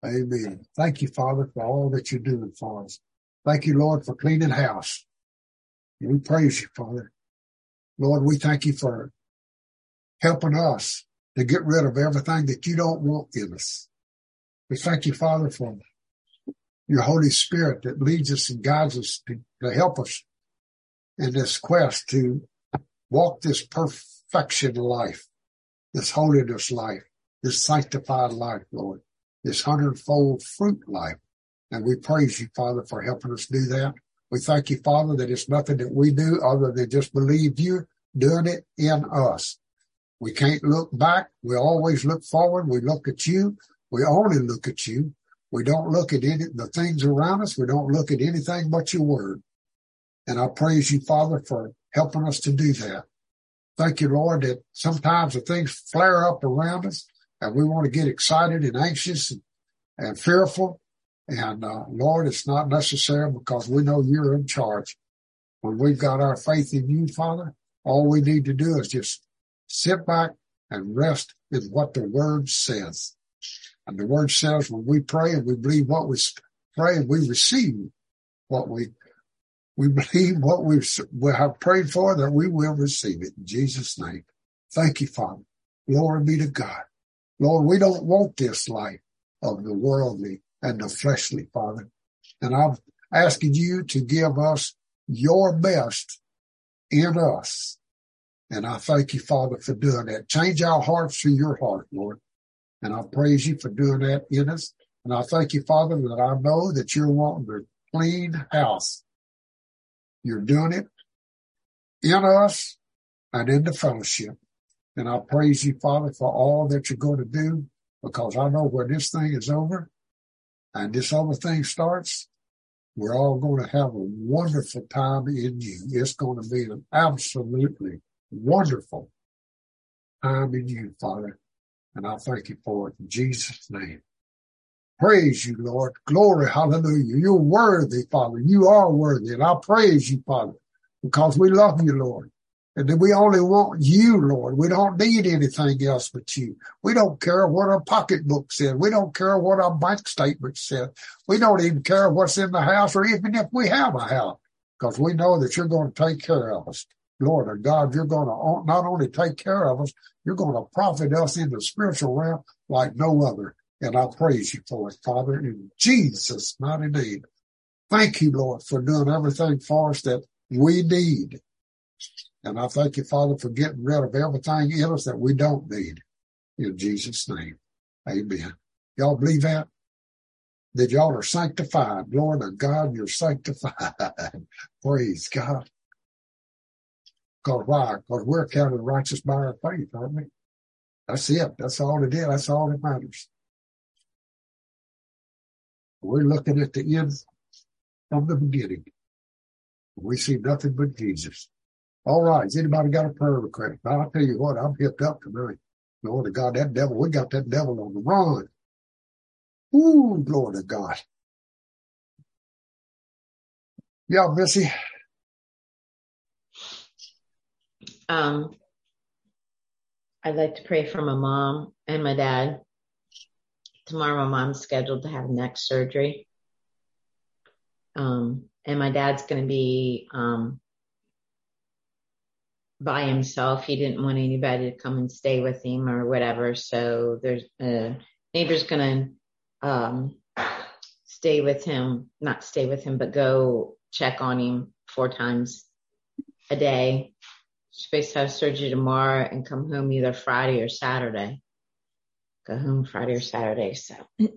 Amen. Thank you, Father, for all that you're doing for us. Thank you, Lord, for cleaning house. We praise you, Father. Lord, we thank you for helping us to get rid of everything that you don't want in us. We thank you, Father, for your Holy Spirit that leads us and guides us to help us in this quest to walk this perfection life, this holiness life, this sanctified life, Lord, this hundredfold fruit life. And we praise you, Father, for helping us do that. We thank you, Father, that it's nothing that we do other than just believe you doing it in us. We can't look back. We always look forward. We look at you. We only look at you. We don't look at the things around us. We don't look at anything but your word. And I praise you, Father, for helping us to do that. Thank you, Lord, that sometimes the things flare up around us and we want to get excited and anxious and fearful. And Lord, it's not necessary because we know you're in charge. When we've got our faith in you, Father, all we need to do is just sit back and rest in what the word says. And the word says when we pray and we believe what we pray and we receive what we believe what we have prayed for, that we will receive it in Jesus' name. Thank you, Father. Glory be to God. Lord, we don't want this life of the worldly and the fleshly, Father. And I'm asking you to give us your best in us. And I thank you, Father, for doing that. Change our hearts to your heart, Lord. And I praise you for doing that in us. And I thank you, Father, that I know that you're wanting to clean house. You're doing it in us and in the fellowship. And I praise you, Father, for all that you're going to do, because I know when this thing is over and this other thing starts, we're all going to have a wonderful time in you. It's going to be an absolutely wonderful time in you, Father. And I thank you for it in Jesus' name. Praise you, Lord. Glory, hallelujah. You're worthy, Father. You are worthy. And I praise you, Father, because we love you, Lord. And that we only want you, Lord. We don't need anything else but you. We don't care what our pocketbook said. We don't care what our bank statement said. We don't even care what's in the house or even if we have a house, because we know that you're going to take care of us. Lord our God, you're going to not only take care of us, you're going to profit us in the spiritual realm like no other. And I praise you for it, Father, in Jesus' mighty name. Thank you, Lord, for doing everything for us that we need. And I thank you, Father, for getting rid of everything in us that we don't need. In Jesus' name, amen. Y'all believe that? That y'all are sanctified. Lord of God, you're sanctified. Praise God. Because why? Because we're counted righteous by our faith, aren't we? That's it. That's all it is. That's all that matters. We're looking at the end from the beginning. We see nothing but Jesus. All right. Has anybody got a prayer request? I'll tell you what, I'm hipped up tonight. Lord of God, that devil, we got that devil on the run. Ooh, Lord of God. Yeah, Missy. I'd like to pray for my mom and my dad. Tomorrow, my mom's scheduled to have neck surgery. And my dad's going to be by himself. He didn't want anybody to come and stay with him or whatever. So there's a neighbor's going to stay with him, not stay with him, but go check on him 4 times a day. She's supposed to have surgery tomorrow and come home either Friday or Saturday. Go home Friday or Saturday. So,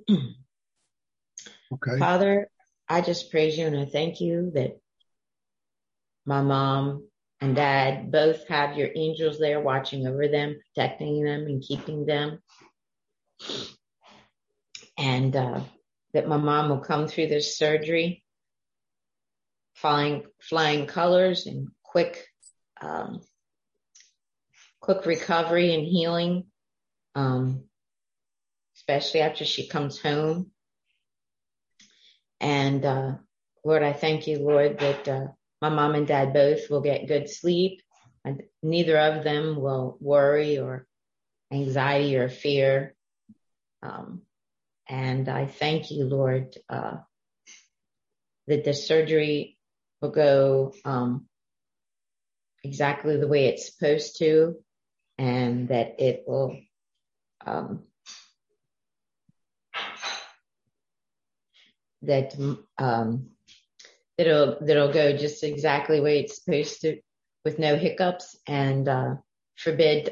Okay. Father, I just praise you and I thank you that my mom and dad both have your angels there watching over them, protecting them and keeping them. And that my mom will come through this surgery flying colors and quick recovery and healing, especially after she comes home. And Lord, I thank you, Lord, that my mom and dad both will get good sleep, and neither of them will worry or anxiety or fear. And I thank you, Lord, that the surgery will go exactly the way it's supposed to, and that it will that'll go just exactly the way it's supposed to, with no hiccups, and forbid.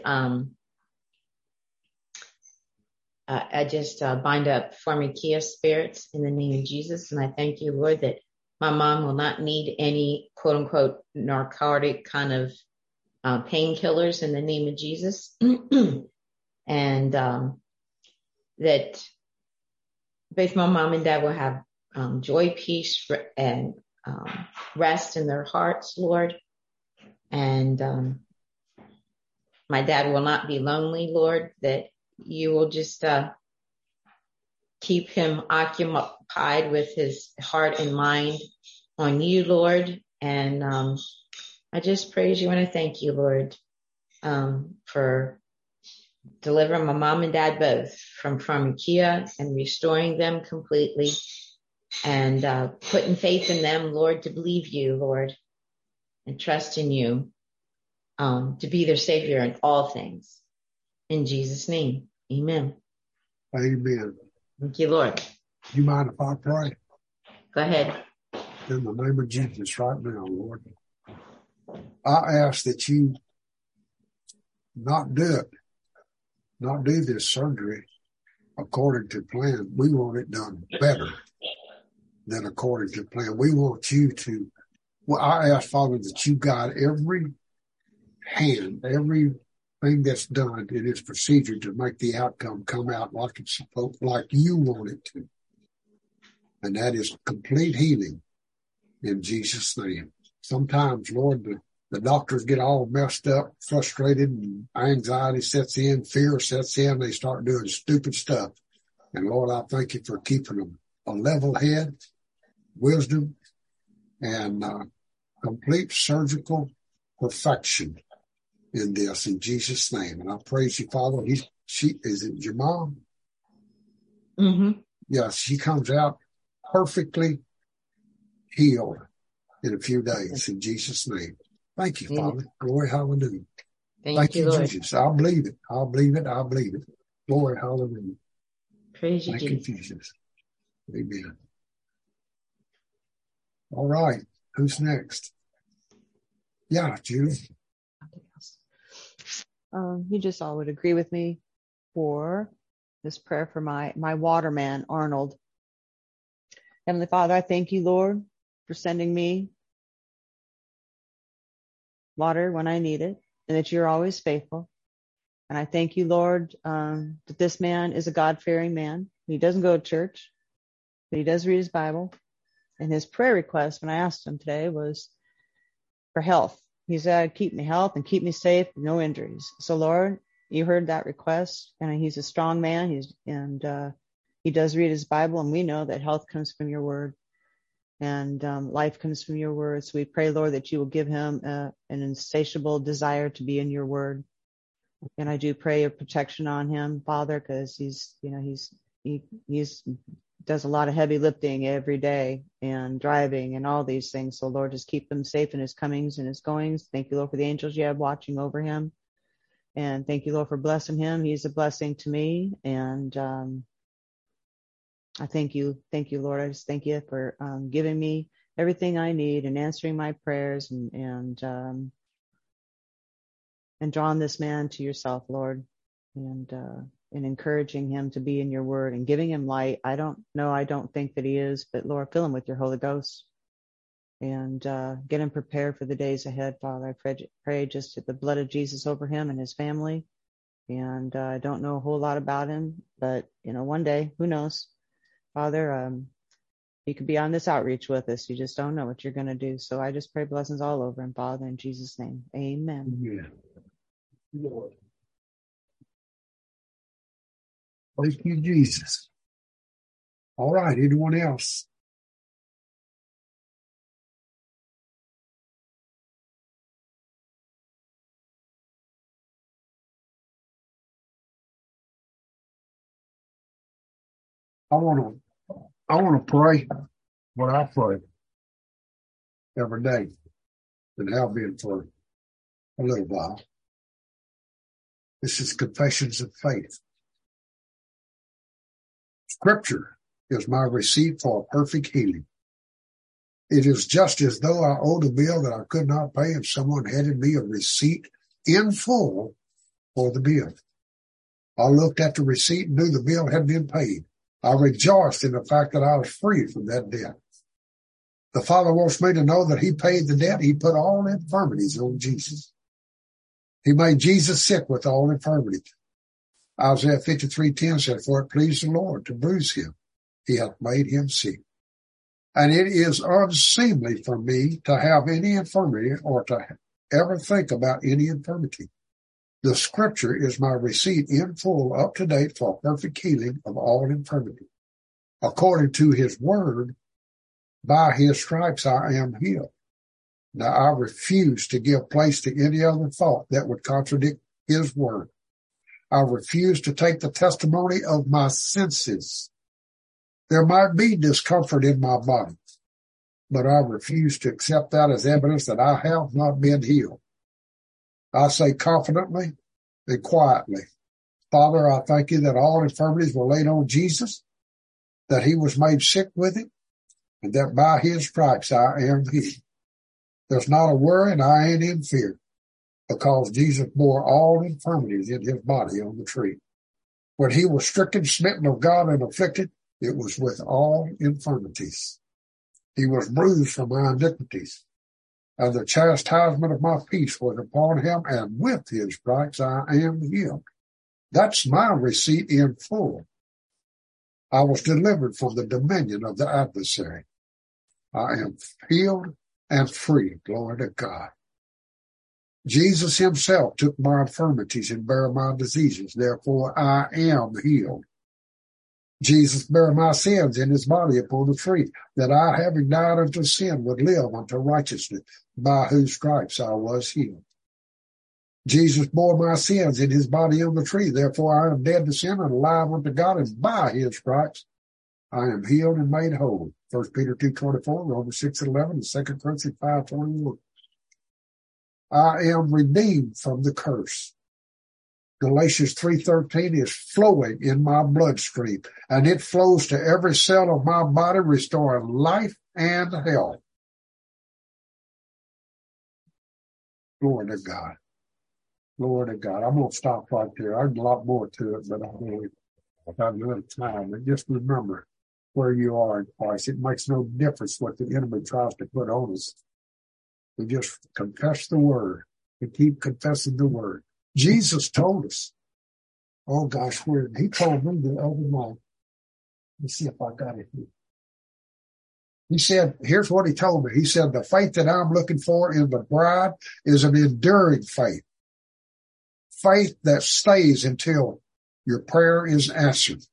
I just bind up pharmakia spirits in the name of Jesus, and I thank you, Lord, that my mom will not need any quote unquote narcotic kind of painkillers in the name of Jesus, and that both my mom and dad will have joy, peace, and rest in their hearts, Lord. And my dad will not be lonely, Lord, that you will just keep him occupied with his heart and mind on you, Lord. And I just praise you and I thank you, Lord, for delivering my mom and dad both from pharmakia and restoring them completely, and putting faith in them, Lord, to believe you, Lord, and trust in you, to be their Savior in all things. In Jesus' name, amen. Amen. Thank you, Lord. You mind if I pray? Go ahead. In the name of Jesus right now, Lord, I ask that you not do this surgery according to plan. We want it done better than according to plan. We want you to, well, I ask, Father, that you guide every hand, everything that's done in this procedure to make the outcome come out like it's supposed, like you want it to. And that is complete healing in Jesus' name. Sometimes, Lord, the doctors get all messed up, frustrated, and anxiety sets in, fear sets in. They start doing stupid stuff. And Lord, I thank you for keeping them a level head, wisdom, and complete surgical perfection in this, in Jesus' name. And I praise you, Father. Is it your mom? Mm-hmm. Yes, she comes out perfectly healed in a few days, in Jesus' name. Thank you, Father. Glory, hallelujah. Thank you, Lord. Jesus. I'll believe it. I'll believe it. I'll believe it. Glory, hallelujah. Praise you, Thank Jesus. you, Jesus. Amen. All right. Who's next? Yeah, Julie. You just all would agree with me for this prayer for my waterman, Arnold. Heavenly Father, I thank you, Lord, for sending me water when I need it, and that you're always faithful. And I thank you, Lord, that this man is a God-fearing man. He doesn't go to church, but he does read his Bible. And his prayer request, when I asked him today, was for health. He said, keep me health and keep me safe, no injuries. So, Lord, you heard that request, and he's a strong man. He does read his Bible, and we know that health comes from your word, and life comes from your word. So we pray, Lord, that you will give him an insatiable desire to be in your word. And I do pray a protection on him, Father, because he does a lot of heavy lifting every day and driving and all these things. So, Lord, just keep him safe in his comings and his goings. Thank you, Lord, for the angels you have watching over him. And thank you, Lord, for blessing him. He's a blessing to me. And I thank you. Thank you, Lord. I just thank you for giving me everything I need and answering my prayers and drawing this man to yourself, Lord, and encouraging him to be in your word and giving him light. I don't think that he is, but Lord, fill him with your Holy Ghost and get him prepared for the days ahead, Father. I pray just the blood of Jesus over him and his family. And I don't know a whole lot about him, but one day, who knows? Father, he could be on this outreach with us. You just don't know what you're going to do. So I just pray blessings all over him, Father, in Jesus' name. Amen. Yeah. Lord. Thank you, Jesus. All right. Anyone else? I want to pray what I pray every day, and have been for a little while. This is Confessions of Faith. Scripture is my receipt for perfect healing. It is just as though I owed a bill that I could not pay and someone handed me a receipt in full for the bill. I looked at the receipt and knew the bill had been paid. I rejoiced in the fact that I was free from that debt. The Father wants me to know that he paid the debt. He put all infirmities on Jesus. He made Jesus sick with all infirmities. Isaiah 53:10 said, for it pleased the Lord to bruise him. He hath made him sick. And it is unseemly for me to have any infirmity or to ever think about any infirmity. The scripture is my receipt in full, up to date for perfect healing of all infirmity. According to his word, by his stripes I am healed. Now I refuse to give place to any other thought that would contradict his word. I refuse to take the testimony of my senses. There might be discomfort in my body, but I refuse to accept that as evidence that I have not been healed. I say confidently and quietly, Father, I thank you that all infirmities were laid on Jesus, that he was made sick with it, and that by his stripes I am healed. There's not a worry and I ain't in fear, because Jesus bore all infirmities in his body on the tree. When he was stricken, smitten of God, and afflicted, it was with all infirmities. He was bruised for my iniquities, and the chastisement of my peace was upon him, and with his stripes I am healed. That's my receipt in full. I was delivered from the dominion of the adversary. I am healed and free, glory to God. Jesus himself took my infirmities and bare my diseases. Therefore, I am healed. Jesus bare my sins in his body upon the tree, that I, having died unto sin, would live unto righteousness, by whose stripes I was healed. Jesus bore my sins in his body on the tree. Therefore, I am dead to sin and alive unto God, and by his stripes I am healed and made whole. 1 Peter 2:24, Romans 6:11, and 2 Corinthians 5:21. I am redeemed from the curse. Galatians 3:13 is flowing in my bloodstream, and it flows to every cell of my body, restoring life and health. Glory to God. Glory to God. I'm going to stop right there. There's a lot more to it, but I don't have enough time. And just remember where you are in Christ. It makes no difference what the enemy tries to put on us. We just confess the word and keep confessing the word. Jesus told us, oh gosh, he told me the other night. Let me see if I got it here. He said, here's what he told me. He said, the faith that I'm looking for in the bride is an enduring faith. Faith that stays until your prayer is answered,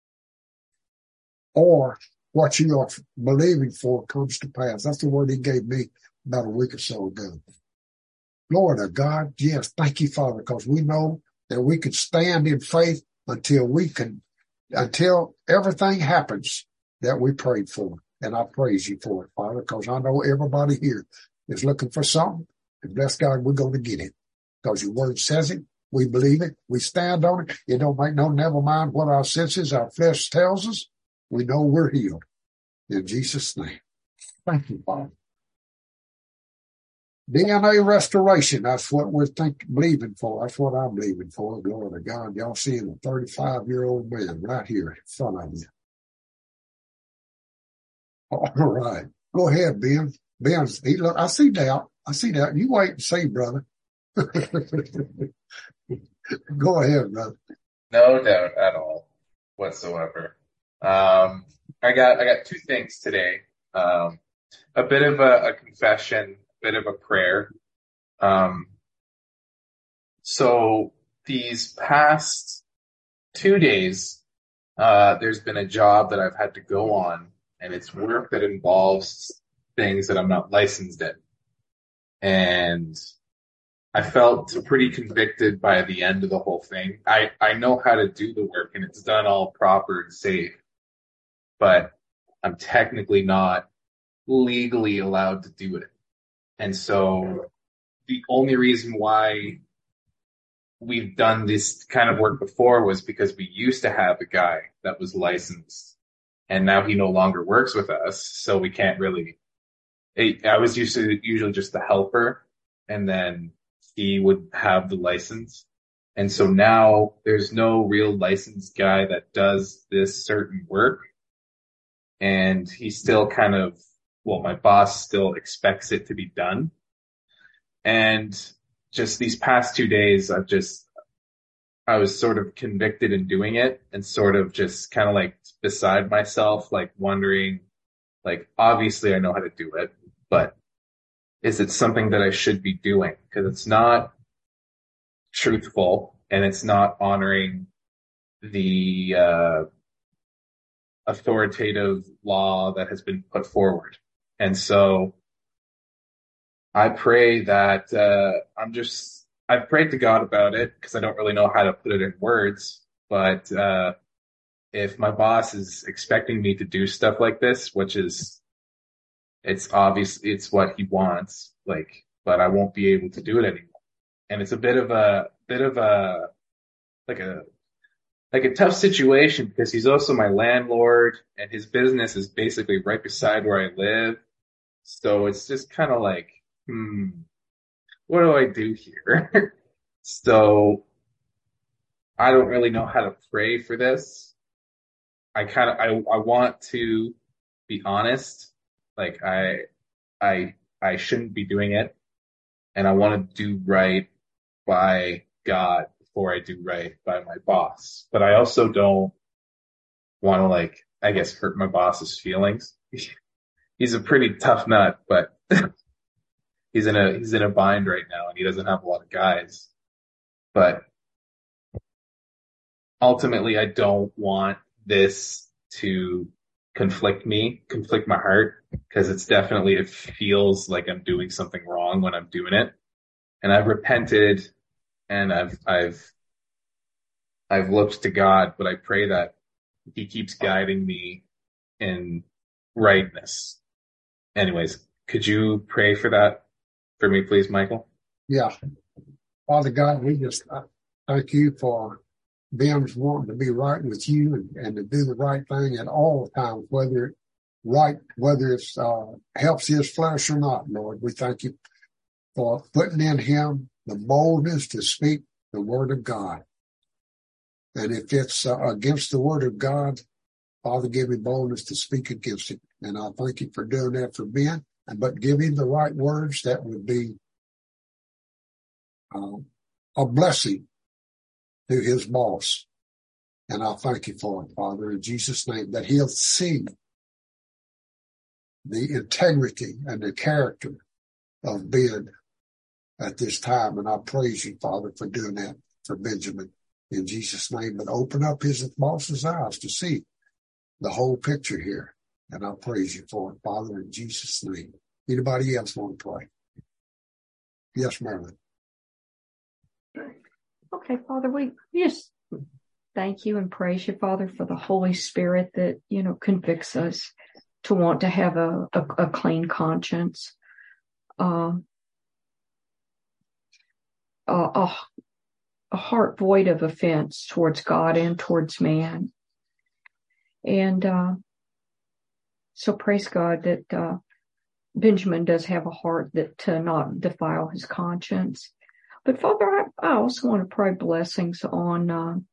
or what you are believing for comes to pass. That's the word he gave me about a week or so ago. Glory to God. Yes, thank you, Father, because we know that we can stand in faith until everything happens that we prayed for. And I praise you for it, Father, because I know everybody here is looking for something. And bless God, we're going to get it, because your word says it. We believe it. We stand on it. It don't make no, never mind what our senses, our flesh tells us. We know we're healed. In Jesus' name. Thank you, Father. DNA restoration. That's what we're believing for. That's what I'm believing for. Glory to God. Y'all seeing a 35-year-old man right here in front of you. All right. Go ahead, Ben. Ben, I see doubt. You wait and see, brother. Go ahead, brother. No doubt at all whatsoever. I got two things today. A bit of a confession, a bit of a prayer. So these past 2 days, there's been a job that I've had to go on, and it's work that involves things that I'm not licensed in. And I felt pretty convicted by the end of the whole thing. I know how to do the work, and it's done all proper and safe. but I'm technically not legally allowed to do it. And so the only reason why we've done this kind of work before was because we used to have a guy that was licensed, and now he no longer works with us, so we can't really. I was usually just the helper, and then he would have the license. And so now there's no real licensed guy that does this certain work. And he still my boss still expects it to be done. And just these past 2 days, I was sort of convicted in doing it, and sort of just kind of like beside myself, like wondering, like, obviously I know how to do it, but is it something that I should be doing? Because it's not truthful, and it's not honoring the authoritative law that has been put forward. And so I pray that I've prayed to God about it, because I don't really know how to put it in words. But if my boss is expecting me to do stuff like this, it's obvious it's what he wants, like, but I won't be able to do it anymore. And it's a bit of a tough situation, because he's also my landlord, and his business is basically right beside where I live. So it's just kind of like, what do I do here? So I don't really know how to pray for this. I want to be honest. Like, I shouldn't be doing it, and I want to do right by God before I do right by my boss. But I also don't want to, like, I guess, hurt my boss's feelings. He's a pretty tough nut, but he's in a bind right now, and he doesn't have a lot of guys. But ultimately, I don't want this to conflict my heart, because it feels like I'm doing something wrong when I'm doing it. And I've repented, and I've looked to God, but I pray that he keeps guiding me in rightness. Anyways, could you pray for that for me, please, Michael? Yeah. Father God, we just thank you for them wanting to be right with you and to do the right thing at all times, whether it's helps his flesh or not, Lord. We thank you for putting in him the boldness to speak the word of God. And if it's against the word of God, Father, give him boldness to speak against it. And I thank you for doing that for Ben, but give him the right words that would be a blessing to his boss. And I thank you for it, Father, in Jesus' name, that he'll see the integrity and the character of Ben at this time. And I praise you, Father, for doing that for Benjamin, in Jesus' name. But open up his boss's eyes to see the whole picture here. And I praise you for it, Father, in Jesus' name. Anybody else want to pray? Yes, Marilyn. Okay, Father, we just thank you and praise you, Father, for the Holy Spirit that, convicts us to want to have a clean conscience, a heart void of offense towards God and towards man. And so praise God that Benjamin does have a heart that to not defile his conscience. But Father, I also want to pray blessings on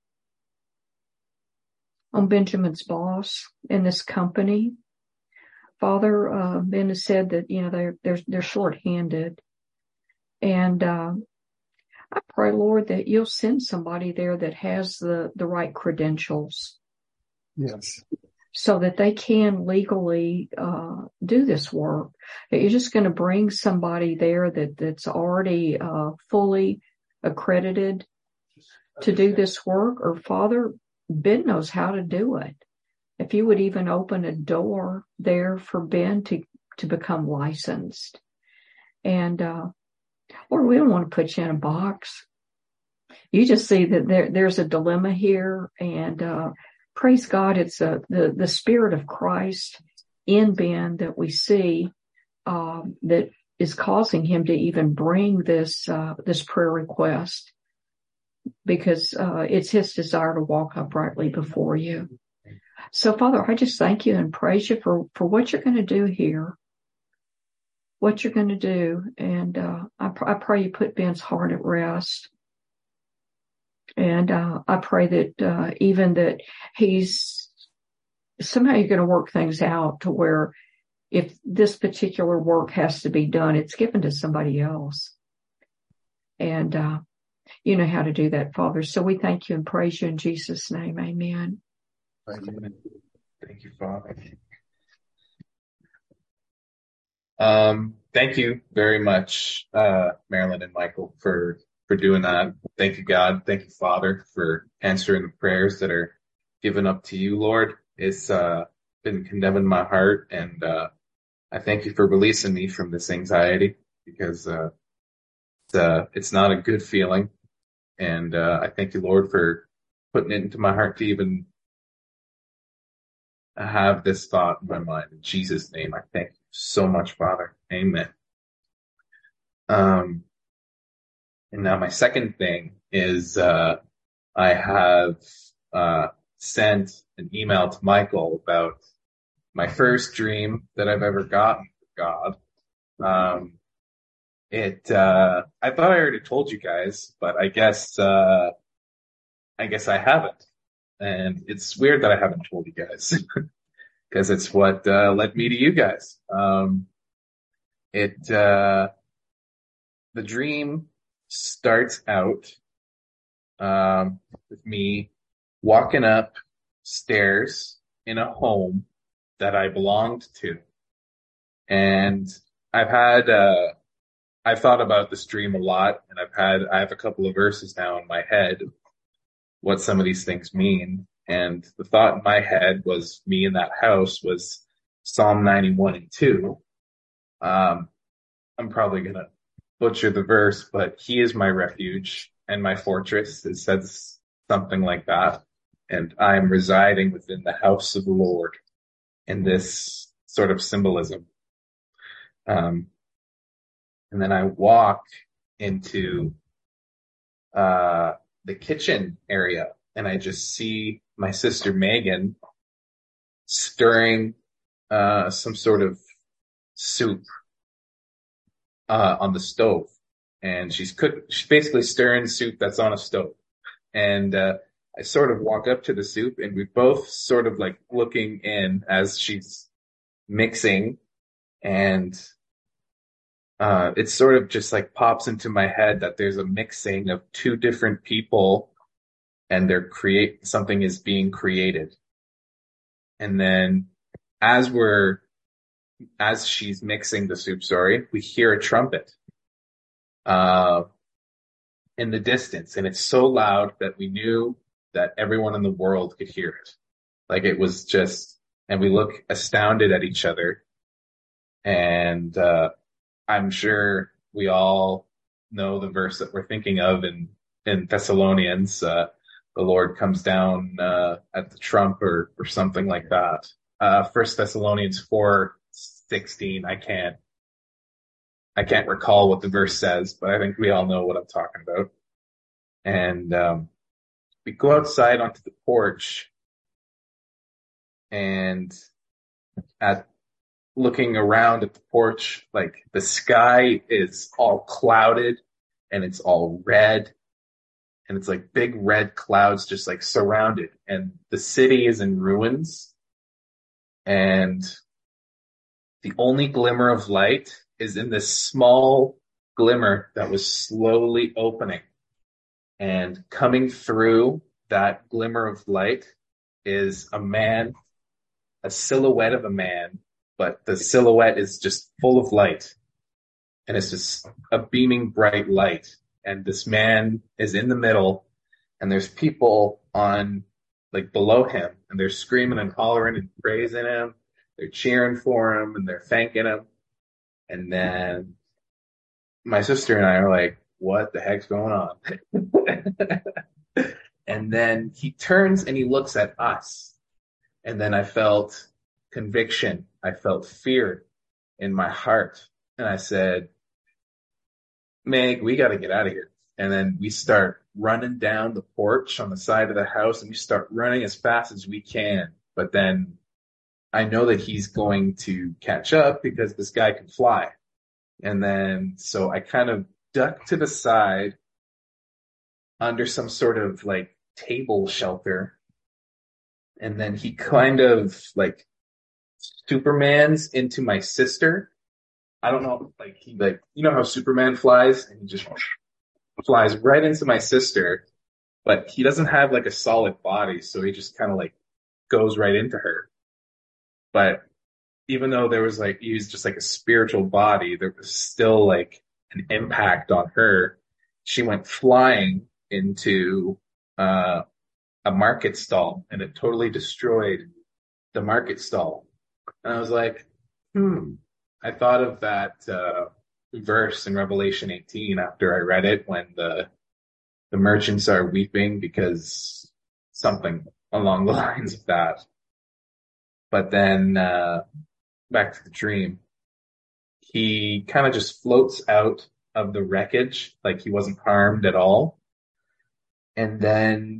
Benjamin's boss in this company. Father, Ben has said that they're short-handed, and I pray, Lord, that you'll send somebody there that has the right credentials. Yes. So that they can legally do this work. That you're just going to bring somebody there that's already fully accredited to do this work. Or Father, Ben knows how to do it. If you would even open a door there for Ben to become licensed. And Lord, we don't want to put you in a box. You just see that there's a dilemma here, and praise God, it's the Spirit of Christ in Ben that we see that is causing him to even bring this prayer request, because it's his desire to walk uprightly before you. So, Father, I just thank you and praise you for what you're going to do here, what you're going to do. And I pray you put Ben's heart at rest. And I pray that even that somehow you're going to work things out to where if this particular work has to be done, it's given to somebody else. And you know how to do that, Father. So we thank you and praise you in Jesus' name. Amen. Amen. Thank you, Father. Thank you very much, Marilyn and Michael, for doing that. Thank you, God. Thank you, Father, for answering the prayers that are given up to you, Lord. It's been condemning my heart, and I thank you for releasing me from this anxiety, because it's not a good feeling. And I thank you, Lord, for putting it into my heart to even have this thought in my mind. In Jesus' name, I thank you so much, Father. Amen. And now my second thing is I have sent an email to Michael about my first dream that I've ever gotten from God. I thought I already told you guys, but I guess I haven't. And it's weird that I haven't told you guys, because it's what led me to you guys. The dream starts out with me walking up stairs in a home that I belonged to. And I've thought about this dream a lot, and I have a couple of verses now in my head what some of these things mean. And the thought in my head was me in that house was Psalm 91:2. I'm probably going to butcher the verse, but he is my refuge and my fortress. It says something like that. And I'm residing within the house of the Lord in this sort of symbolism. And then I walk into the kitchen area, and I just see my sister Megan stirring some sort of soup on the stove. And she's basically stirring soup that's on a stove. And I sort of walk up to the soup, and we both sort of like looking in as she's mixing, and it sort of just like pops into my head that there's a mixing of two different people, and something is being created. And then as she's mixing the soup, we hear a trumpet in the distance, and it's so loud that we knew that everyone in the world could hear it. Like it was just, and we look astounded at each other, and I'm sure we all know the verse that we're thinking of in Thessalonians. The Lord comes down at the trump or something like that. 1 Thessalonians 4:16. I can't recall what the verse says, but I think we all know what I'm talking about. And we go outside onto the porch, and looking around at the porch, like the sky is all clouded and it's all red, and it's like big red clouds just like surrounded, and the city is in ruins, and the only glimmer of light is in this small glimmer that was slowly opening, and coming through that glimmer of light is a man, a silhouette of a man, but the silhouette is just full of light, and it's just a beaming bright light. And this man is in the middle, and there's people on like below him, and they're screaming and hollering and praising him. They're cheering for him, and they're thanking him. And then my sister and I are like, what the heck's going on? And then he turns and he looks at us. And then I felt conviction. I felt fear in my heart. And I said, Meg, we got to get out of here. And then we start running down the porch on the side of the house, and we start running as fast as we can. But then I know that he's going to catch up because this guy can fly. And then, so I kind of ducked to the side under some sort of like table shelter. And then he kind of like Superman's into my sister. I don't know, like he like, you know how Superman flies, and he just flies right into my sister, but he doesn't have like a solid body. So he just kind of like goes right into her. But even though there was like, he was just like a spiritual body, there was still like an impact on her. She went flying into, a market stall, and it totally destroyed the market stall. And I was like, I thought of that verse in Revelation 18 after I read it, when the merchants are weeping because something along the lines of that. But then back to the dream, he kind of just floats out of the wreckage like he wasn't harmed at all. And then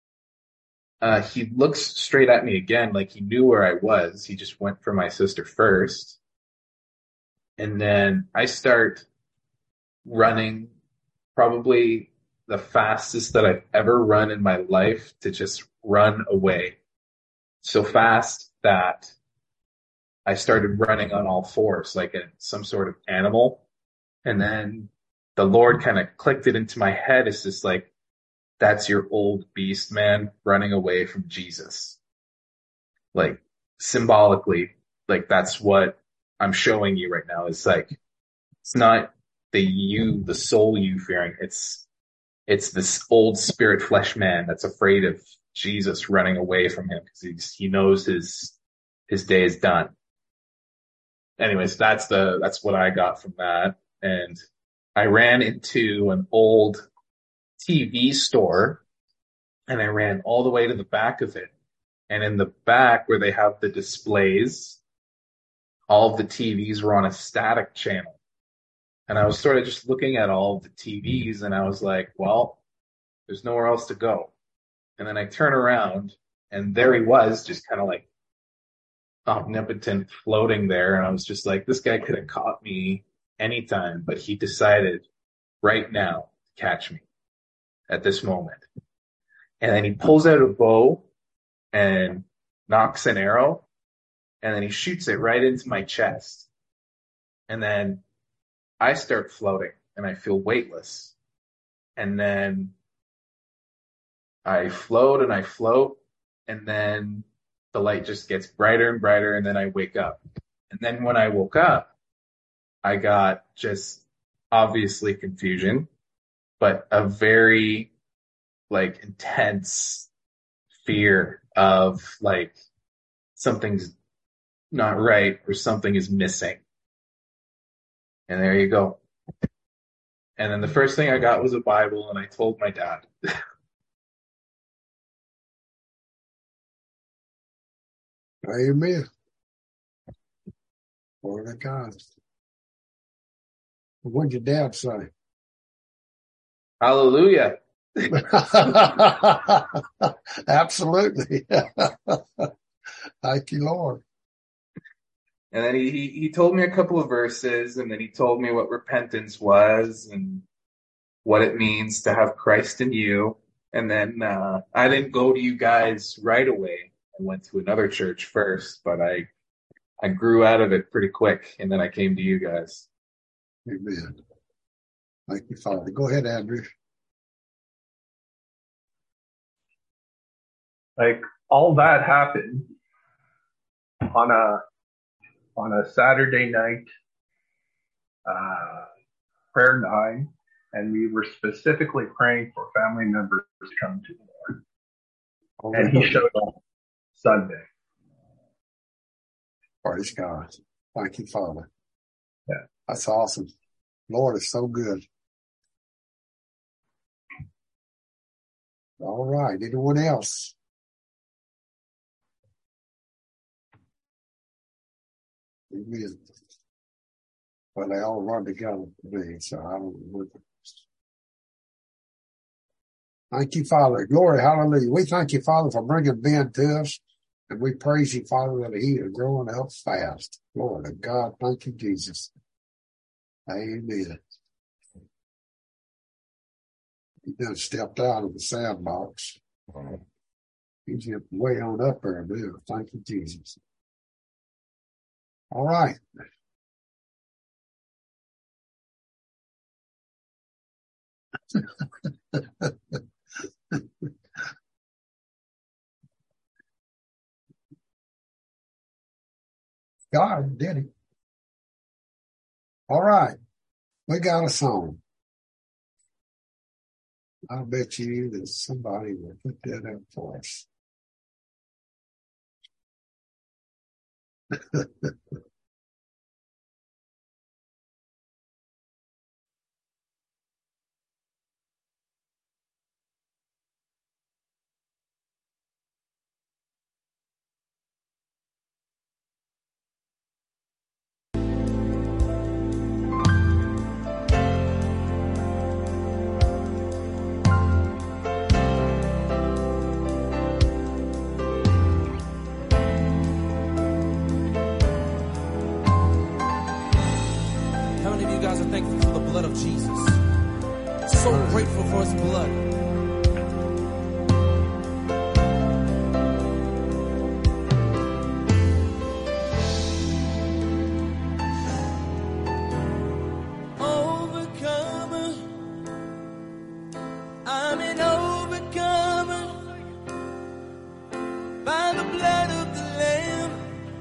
he looks straight at me again like he knew where I was. He just went for my sister first. And then I start running, probably the fastest that I've ever run in my life, to just run away. So fast that I started running on all fours, like some sort of animal. And then the Lord kind of clicked it into my head. It's just like, that's your old beast, man, running away from Jesus. Like symbolically, like that's what I'm showing you right now. It's like, it's not the soul you fearing. It's this old spirit flesh man that's afraid of Jesus running away from him because he knows his day is done. Anyways, that's what I got from that. And I ran into an old TV store, and I ran all the way to the back of it. And in the back where they have the displays, all of the TVs were on a static channel. And I was sort of just looking at all of the TVs, and I was like, well, there's nowhere else to go. And then I turn around, and there he was, just kind of like omnipotent, floating there. And I was just like, this guy could have caught me anytime, but he decided right now to catch me at this moment. And then he pulls out a bow and knocks an arrow, and then he shoots it right into my chest. And then I start floating, and I feel weightless. And then I float and I float, and then the light just gets brighter and brighter, and then I wake up. And then when I woke up, I got just obviously confusion, but a very like intense fear of like something's not right or something is missing. And there you go. And then the first thing I got was a Bible, and I told my dad. Amen. Glory to God. What'd your dad say? Hallelujah. Absolutely. Thank you, Lord. And then he told me a couple of verses, and then he told me what repentance was and what it means to have Christ in you. And then I didn't go to you guys right away. I went to another church first, but I grew out of it pretty quick, and then I came to you guys. Amen. Thank you, Father. Go ahead, Andrew. Like all that happened on a Saturday night prayer time, and we were specifically praying for family members to come to the Lord. And he showed up Sunday. Praise God. Thank you, Father. Yeah. That's awesome. Lord is so good. All right. Anyone else? Amen. Well, they all run together for me, so I don't know. Thank you, Father. Glory, hallelujah. We thank you, Father, for bringing Ben to us. And we praise you, Father, that he is growing up fast. Glory to God. Thank you, Jesus. Amen. He done stepped out of the sandbox. He's way on up there now. Thank you, Jesus. All right. God did it. All right. We got a song. I'll bet you that somebody will put that up for us. Thankful for the blood of Jesus. So grateful for his blood. Overcomer. I'm an overcomer by the blood of the Lamb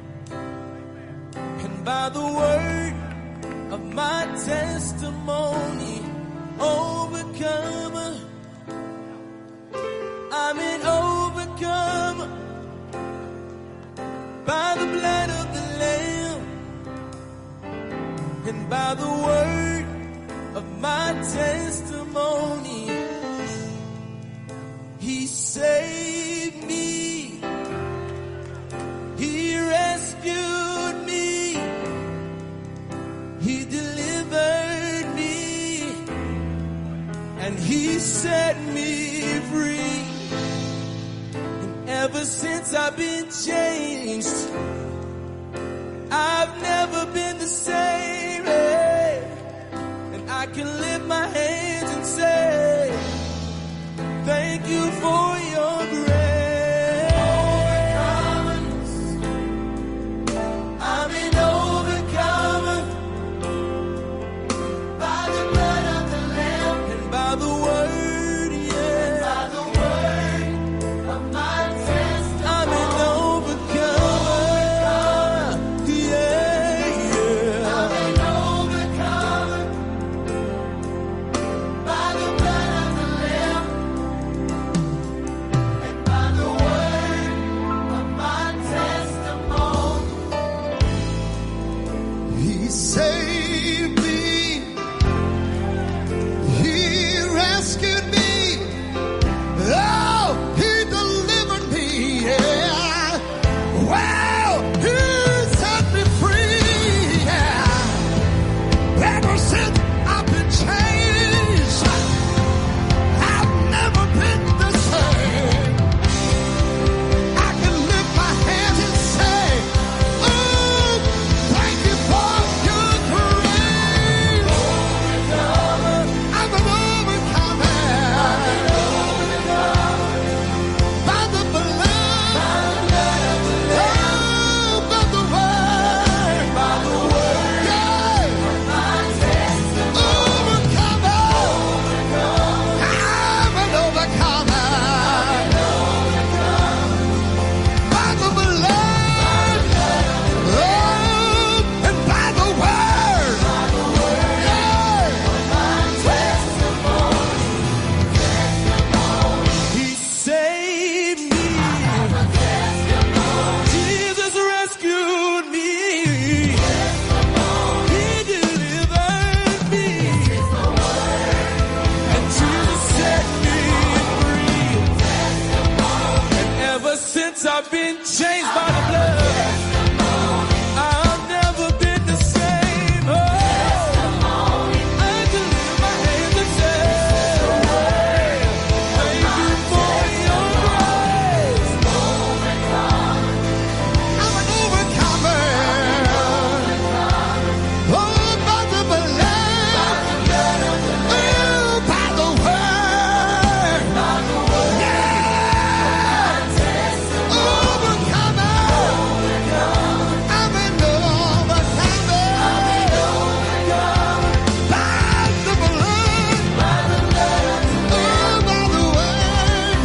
and by the word of my testimony. Overcomer. I'm an overcomer by the blood of the Lamb and by the word of my testimony. He saved me. He rescued me. He delivered me, and he set me free. And ever since I've been changed, I've never been the same. And I can lift my hands and say, thank you for your grace. I'm an overcomer. changed by the blood. I've never been the same. Oh, I can lift my hands and say, thank you for your grace. I'm an overcomer. Oh, by the blood. Oh, by the word. Yeah. Overcomer. I'm an overcomer. By the blood. Oh, by the word.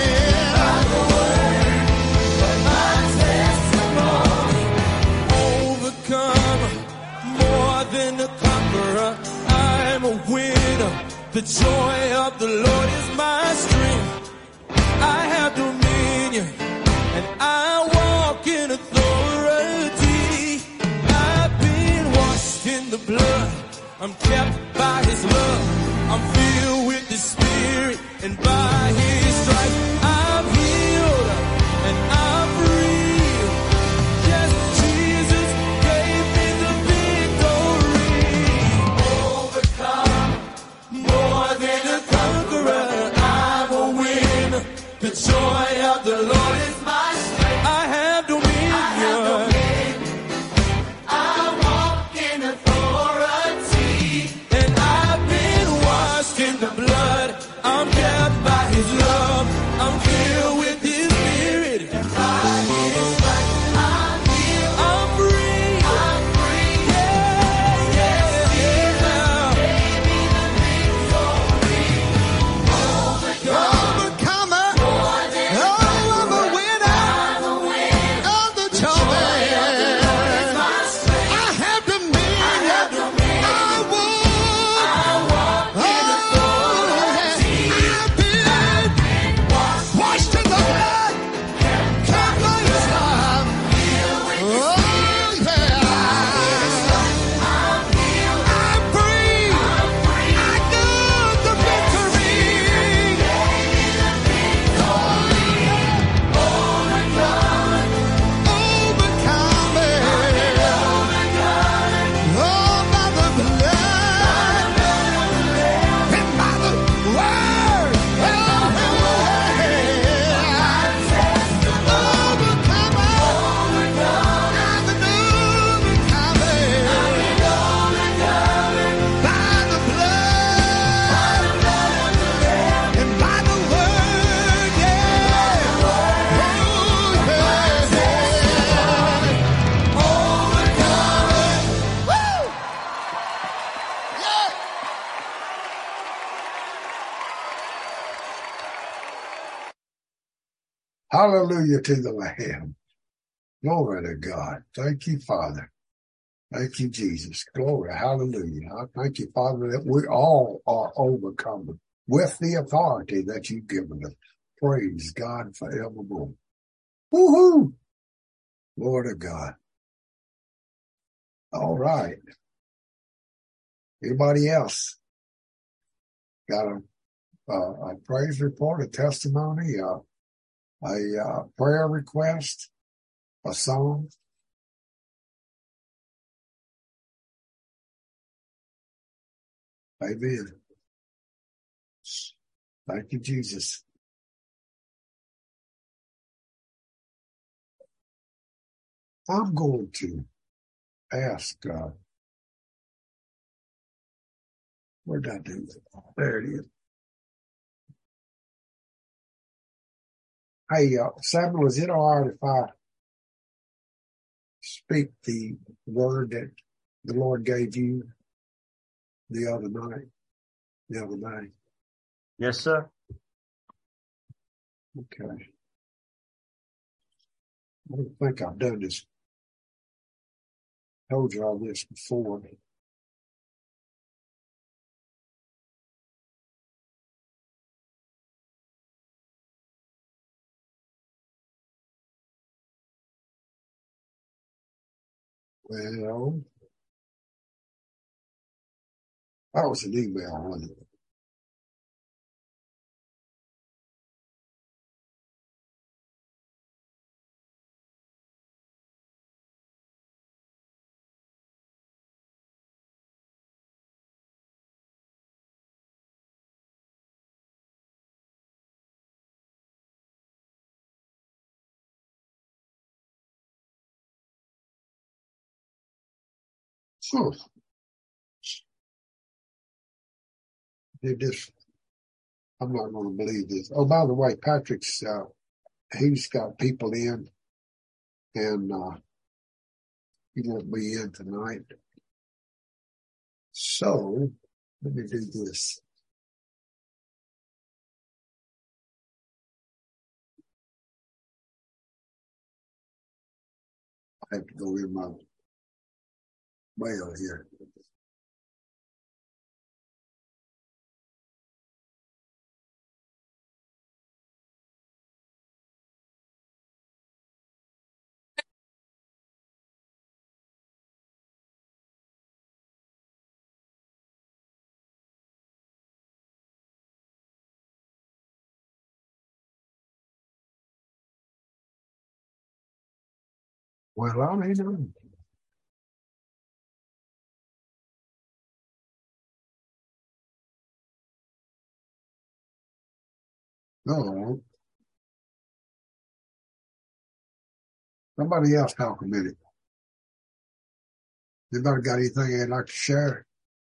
Overcomer, more than a conqueror. I'm a winner. The joy of the Lord is my strength. I have dominion, and I walk in authority. I've been washed in the blood. I'm kept by His love. I'm filled with the Spirit, and by His stripes I'm healed, and I'm free. Yes, Jesus gave me the victory. Overcome, more than a conqueror. I'm a winner. The joy of the Lord is my strength. I have dominion. I walk in authority. And I've been washed in the blood. I'm kept by His love. I'm filled with His Spirit. And by His stripes I'm healed. I'm free. I'm free. Yeah, yeah, yeah. Overcomer. Oh, I'm a winner. Of the joy. I have dominion. I walk in authority. I've been washed in the blood. Kept by His love. Oh, yeah. I'm free. I got the victory. Hallelujah to the Lamb. Glory to God. Thank you, Father. Thank you, Jesus. Glory. Hallelujah. I thank you, Father, that we all are overcome with the authority that you've given us. Praise God forevermore. Woohoo! Glory to God. All right. Anybody else got a praise report, a testimony, a prayer request, a song? Amen. Thank you, Jesus. I'm going to ask, where did I do that? There it is. Hey, Samuel, is it all right if I speak the word that the Lord gave you the other night? Yes, sir. Okay. I don't think I've done this. Told you all this before. Well, that was an email, wasn't it? Whew. Did this. I'm not going to believe this. Oh, by the way, Patrick's, he's got people in and, he won't be in tonight. So let me do this. I have to go in my mail here. Well, I don't know. No. Somebody else talk a minute. Anybody got anything they'd like to share?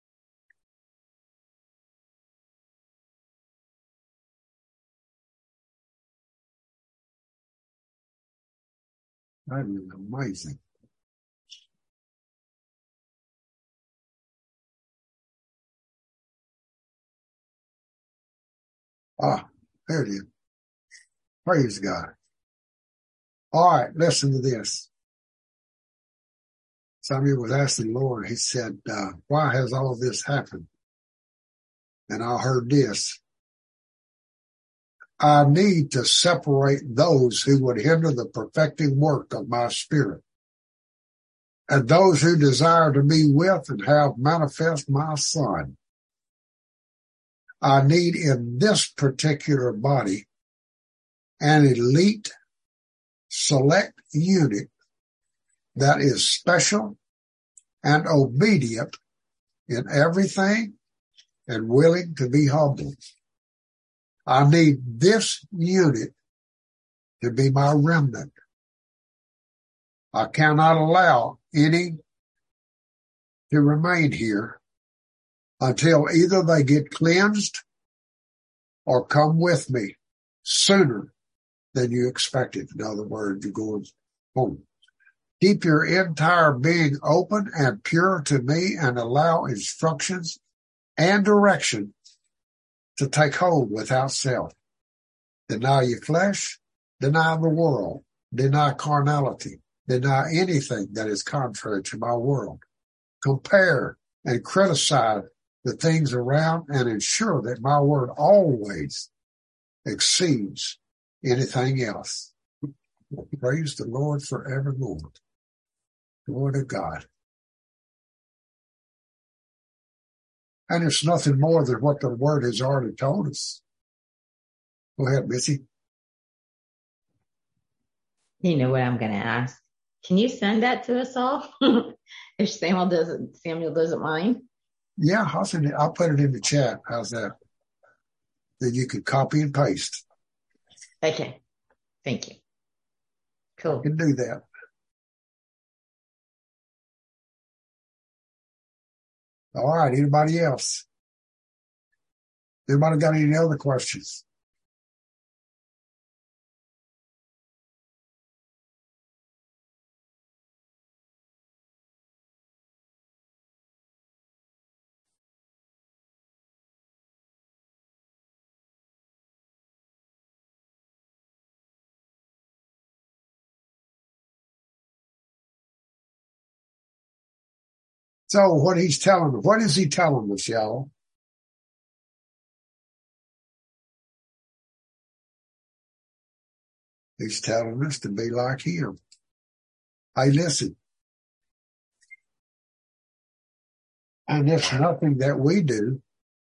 That is amazing. Ah, there it is. Praise God. All right, listen to this. Somebody was asking the Lord, he said, why has all this happened? And I heard this. I need to separate those who would hinder the perfecting work of my spirit, and those who desire to be with and have manifest my Son. I need in this particular body an elite, select unit that is special and obedient in everything and willing to be humble. I need this unit to be my remnant. I cannot allow any to remain here until either they get cleansed or come with me sooner than you expected. In other words, you're going home. Keep your entire being open and pure to me and allow instructions and direction to take hold without self. Deny your flesh, deny the world, deny carnality, deny anything that is contrary to my world. Compare and criticize the things around and ensure that my word always exceeds anything else. Praise the Lord forevermore. Glory to God. And it's nothing more than what the word has already told us. Go ahead, Missy. You know what I'm going to ask? Can you send that to us all? If Samuel doesn't mind. Yeah, I'll send it. I'll put it in the chat. How's that? Then you can copy and paste. Okay. Thank you. Cool. You can do that. All right. Anybody else? Anybody got any other questions? So what is he telling us, y'all? He's telling us to be like him. Hey, listen. And it's nothing that we do.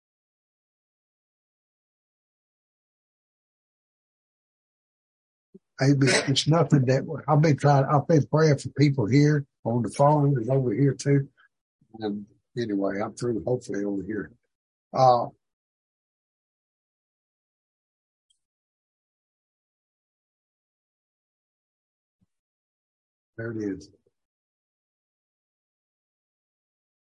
It's nothing that I've been praying for people here on the phone and over here too. And anyway, I'm through hopefully over here. There it is.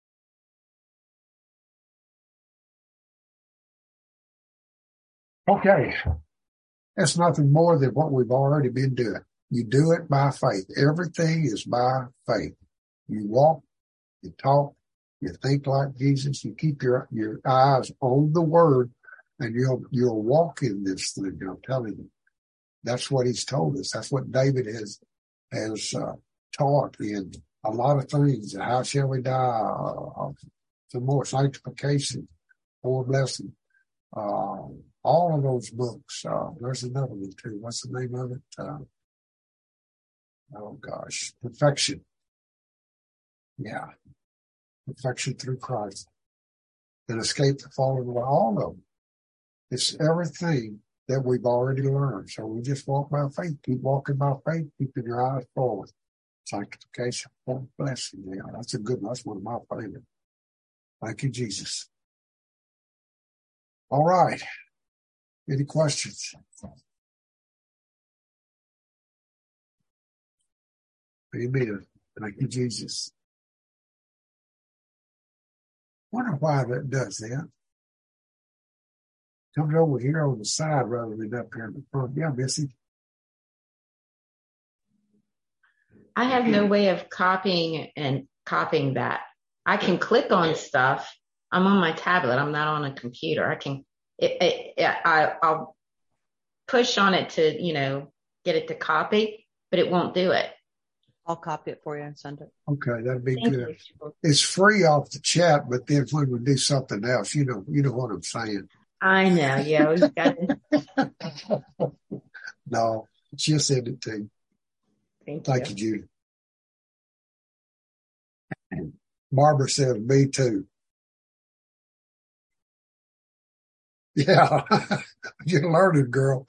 Okay. That's nothing more than what we've already been doing. You do it by faith. Everything is by faith. You walk, you talk, you think like Jesus, you keep your eyes on the word, and you'll walk in this thing. I'm telling you. That's what he's told us. That's what David has taught in a lot of things. How shall we die? Some more sanctification, more blessing. All of those books. There's another one too. What's the name of it? Oh gosh, perfection. Yeah, perfection through Christ. And escape the fall of the world. All of them. It's everything that we've already learned. So we just walk by faith. Keep walking by faith, keeping your eyes forward. Sanctification, blessing. Yeah, that's a good one. That's one of my favorites. Thank you, Jesus. All right. Any questions? Amen. Thank you, Jesus. Wonder why that does that. Comes over here on the side rather than up here in the front. Yeah, Missy. I have no way of copying that. I can click on stuff. I'm on my tablet. I'm not on a computer. I'll push on it to, get it to copy, but it won't do it. I'll copy it for you and send it. Okay, that'd be Thank good. you. It's free off the chat, but then when we do something else, you know what I'm saying. I know. Yeah, we've got it. No, she'll send it to you. Thank you, Judy. Barbara says, me too. Yeah, you're learning, girl.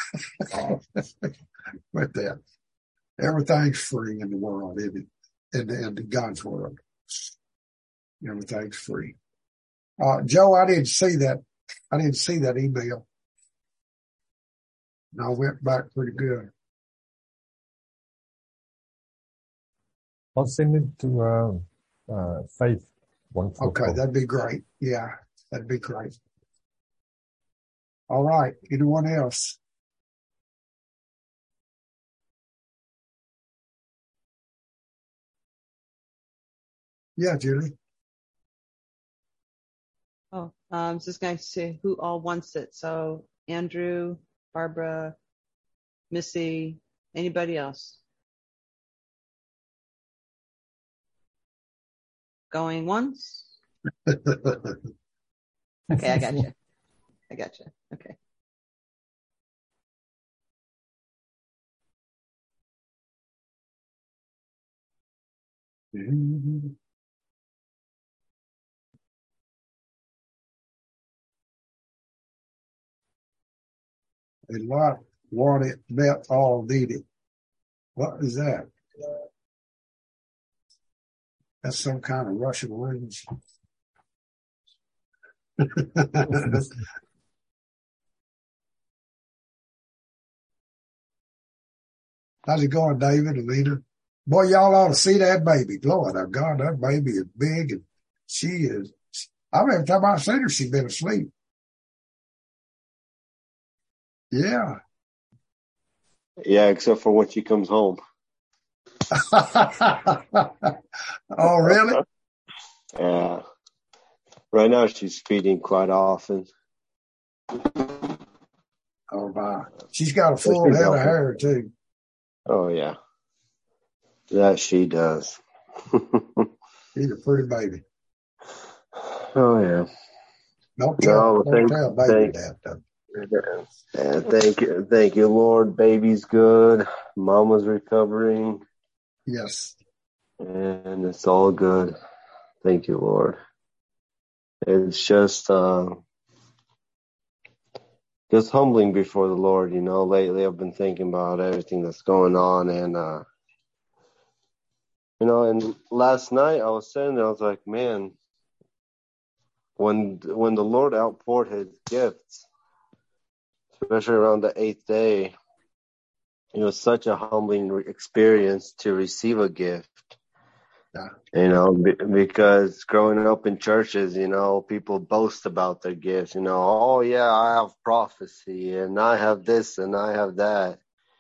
With that, everything's free in the world, isn't it? In God's world, everything's free. Joe, I didn't see that. I didn't see that email. And I went back pretty good. I'll send it to Faith. Okay, that'd be great. Yeah, that'd be great. All right. Anyone else? Yeah, Julie. Oh, I was just going to say who all wants it. So Andrew, Barbara, Missy, anybody else? Going once? Okay, I got you. Okay. Mm-hmm. A lot want it, bet all need it. What is that? That's some kind of Russian language. How's it going, David and Lena? Boy, y'all ought to see that baby. Lord, oh God, that baby is big, and she is. Every time I've seen her, she's been asleep. Yeah. Yeah, except for when she comes home. Oh, really? Yeah. Right now she's feeding quite often. Oh, wow. She's got a full head of hair, too. Oh, yeah. That she does. She's a pretty baby. Oh, yeah. Don't tell baby that, though. Yeah, thank you, Lord. Baby's good. Mama's recovering. Yes. And it's all good. Thank you, Lord. It's just humbling before the Lord, Lately I've been thinking about everything that's going on, and and last night I was sitting there, I was like, man, when the Lord outpoured His gifts, especially around the 8th day, it was such a humbling experience to receive a gift. Yeah. Because growing up in churches, people boast about their gifts. Oh yeah, I have prophecy and I have this and I have that.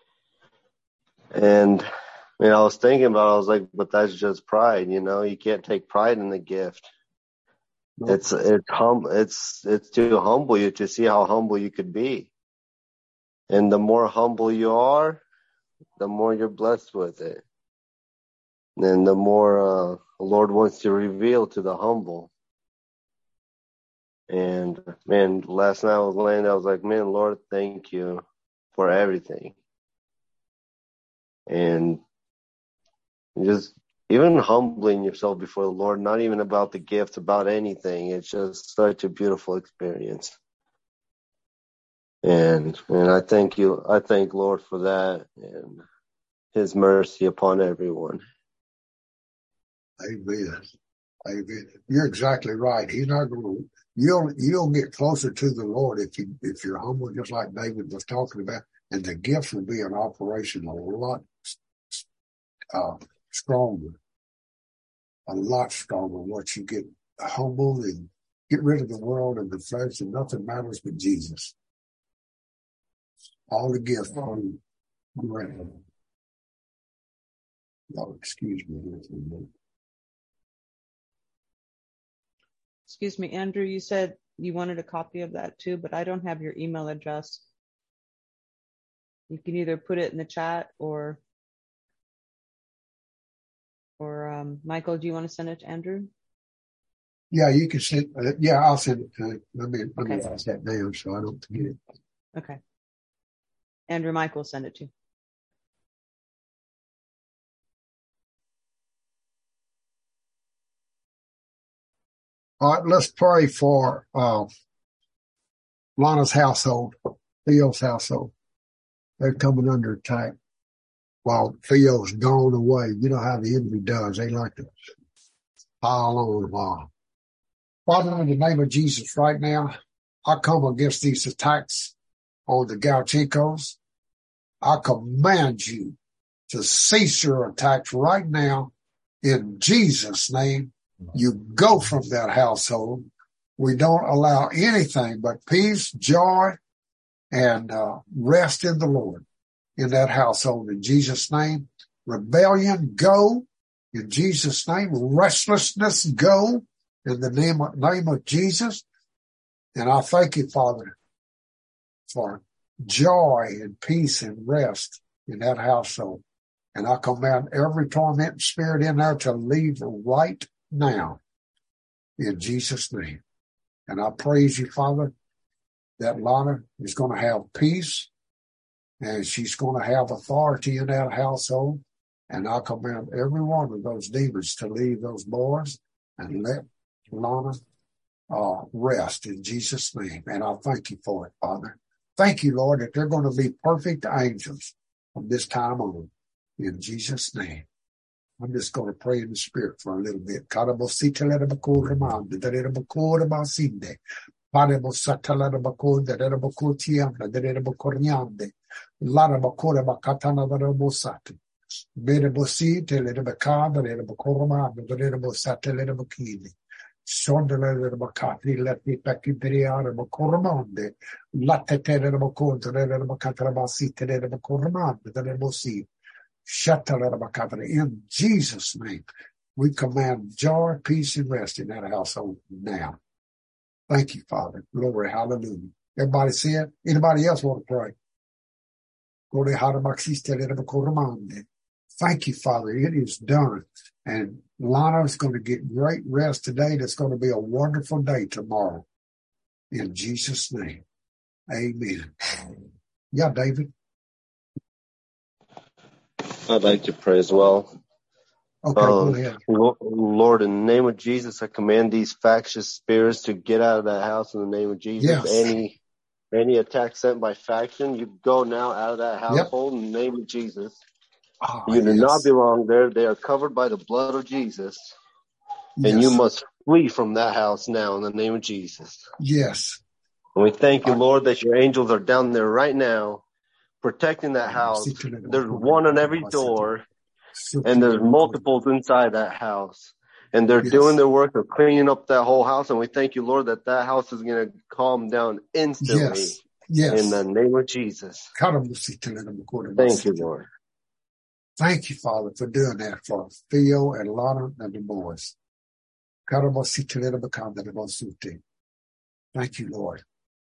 And I was thinking about it, I was like, but that's just pride, you can't take pride in the gift. Nope. It's to humble you, to see how humble you could be. And the more humble you are, the more you're blessed with it. And the more the Lord wants to reveal to the humble. And man, last night I was laying there, I was like, man, Lord, thank you for everything. And just even humbling yourself before the Lord, not even about the gift, about anything. It's just such a beautiful experience. And I thank Lord for that and His mercy upon everyone. Amen. Amen. You're exactly right. He's not going to. You'll get closer to the Lord if you're humble, just like David was talking about, and the gifts will be in operation a lot stronger. A lot stronger once you get humble and get rid of the world and the flesh, and nothing matters but Jesus. All the gifts are great. Oh, excuse me. Excuse me, Andrew, you said you wanted a copy of that too, but I don't have your email address. You can either put it in the chat or Michael, do you want to send it to Andrew? Yeah, you can send it. Yeah, I'll send it to him. Let me write that down so I don't forget it. Okay. Andrew, Michael, send it to you. All right, let's pray for Lana's household, Theo's household. They're coming under attack while Theo's gone away. You know how the enemy does. They like to pile on. Father, in the name of Jesus right now, I come against these attacks on the Galchicos. I command you to cease your attacks right now in Jesus' name. You go from that household. We don't allow anything but peace, joy, and rest in the Lord in that household. In Jesus' name, rebellion, go. In Jesus' name, restlessness, go. In the name of Jesus. And I thank you, Father, for joy and peace and rest in that household. And I command every tormenting spirit in there to leave right now in Jesus' name. And I praise you, Father, that Lana is going to have peace and she's going to have authority in that household. And I command every one of those demons to leave those boys and let Lana rest in Jesus' name. And I thank you for it, Father. Thank you, Lord, that they're going to be perfect angels from this time on. In Jesus' name. I'm just going to pray in the Spirit for a little bit. Sondele bakati lati pakidriare bakormande latte tere bakonto tere bakatra basi tere bakormande tere bosi shatala bakatra. In Jesus' name, we command joy, peace, and rest in that household now. Thank you, Father. Glory, hallelujah. Everybody see it? Anybody else want to pray? Glory, hallelujah. Thank you, Father. It is done. And Lana is going to get great rest today. That's going to be a wonderful day tomorrow. In Jesus' name. Amen. Yeah, David. I'd like to pray as well. Okay, go ahead. Lord, in the name of Jesus, I command these factious spirits to get out of that house in the name of Jesus. Yes. Any attack sent by faction, you go now out of that household in the name of Jesus. You do not belong there. They are covered by the blood of Jesus. And you must flee from that house now in the name of Jesus. Yes. And we thank you, Lord, that your angels are down there right now, protecting that house. There's one on every door. And there's multiples inside that house. And they're doing their work of cleaning up that whole house. And we thank you, Lord, that house is going to calm down instantly. Yes. In the name of Jesus. Thank you, Lord. Thank you, Father, for doing that for Theo and Lana and the boys. Thank you, Lord.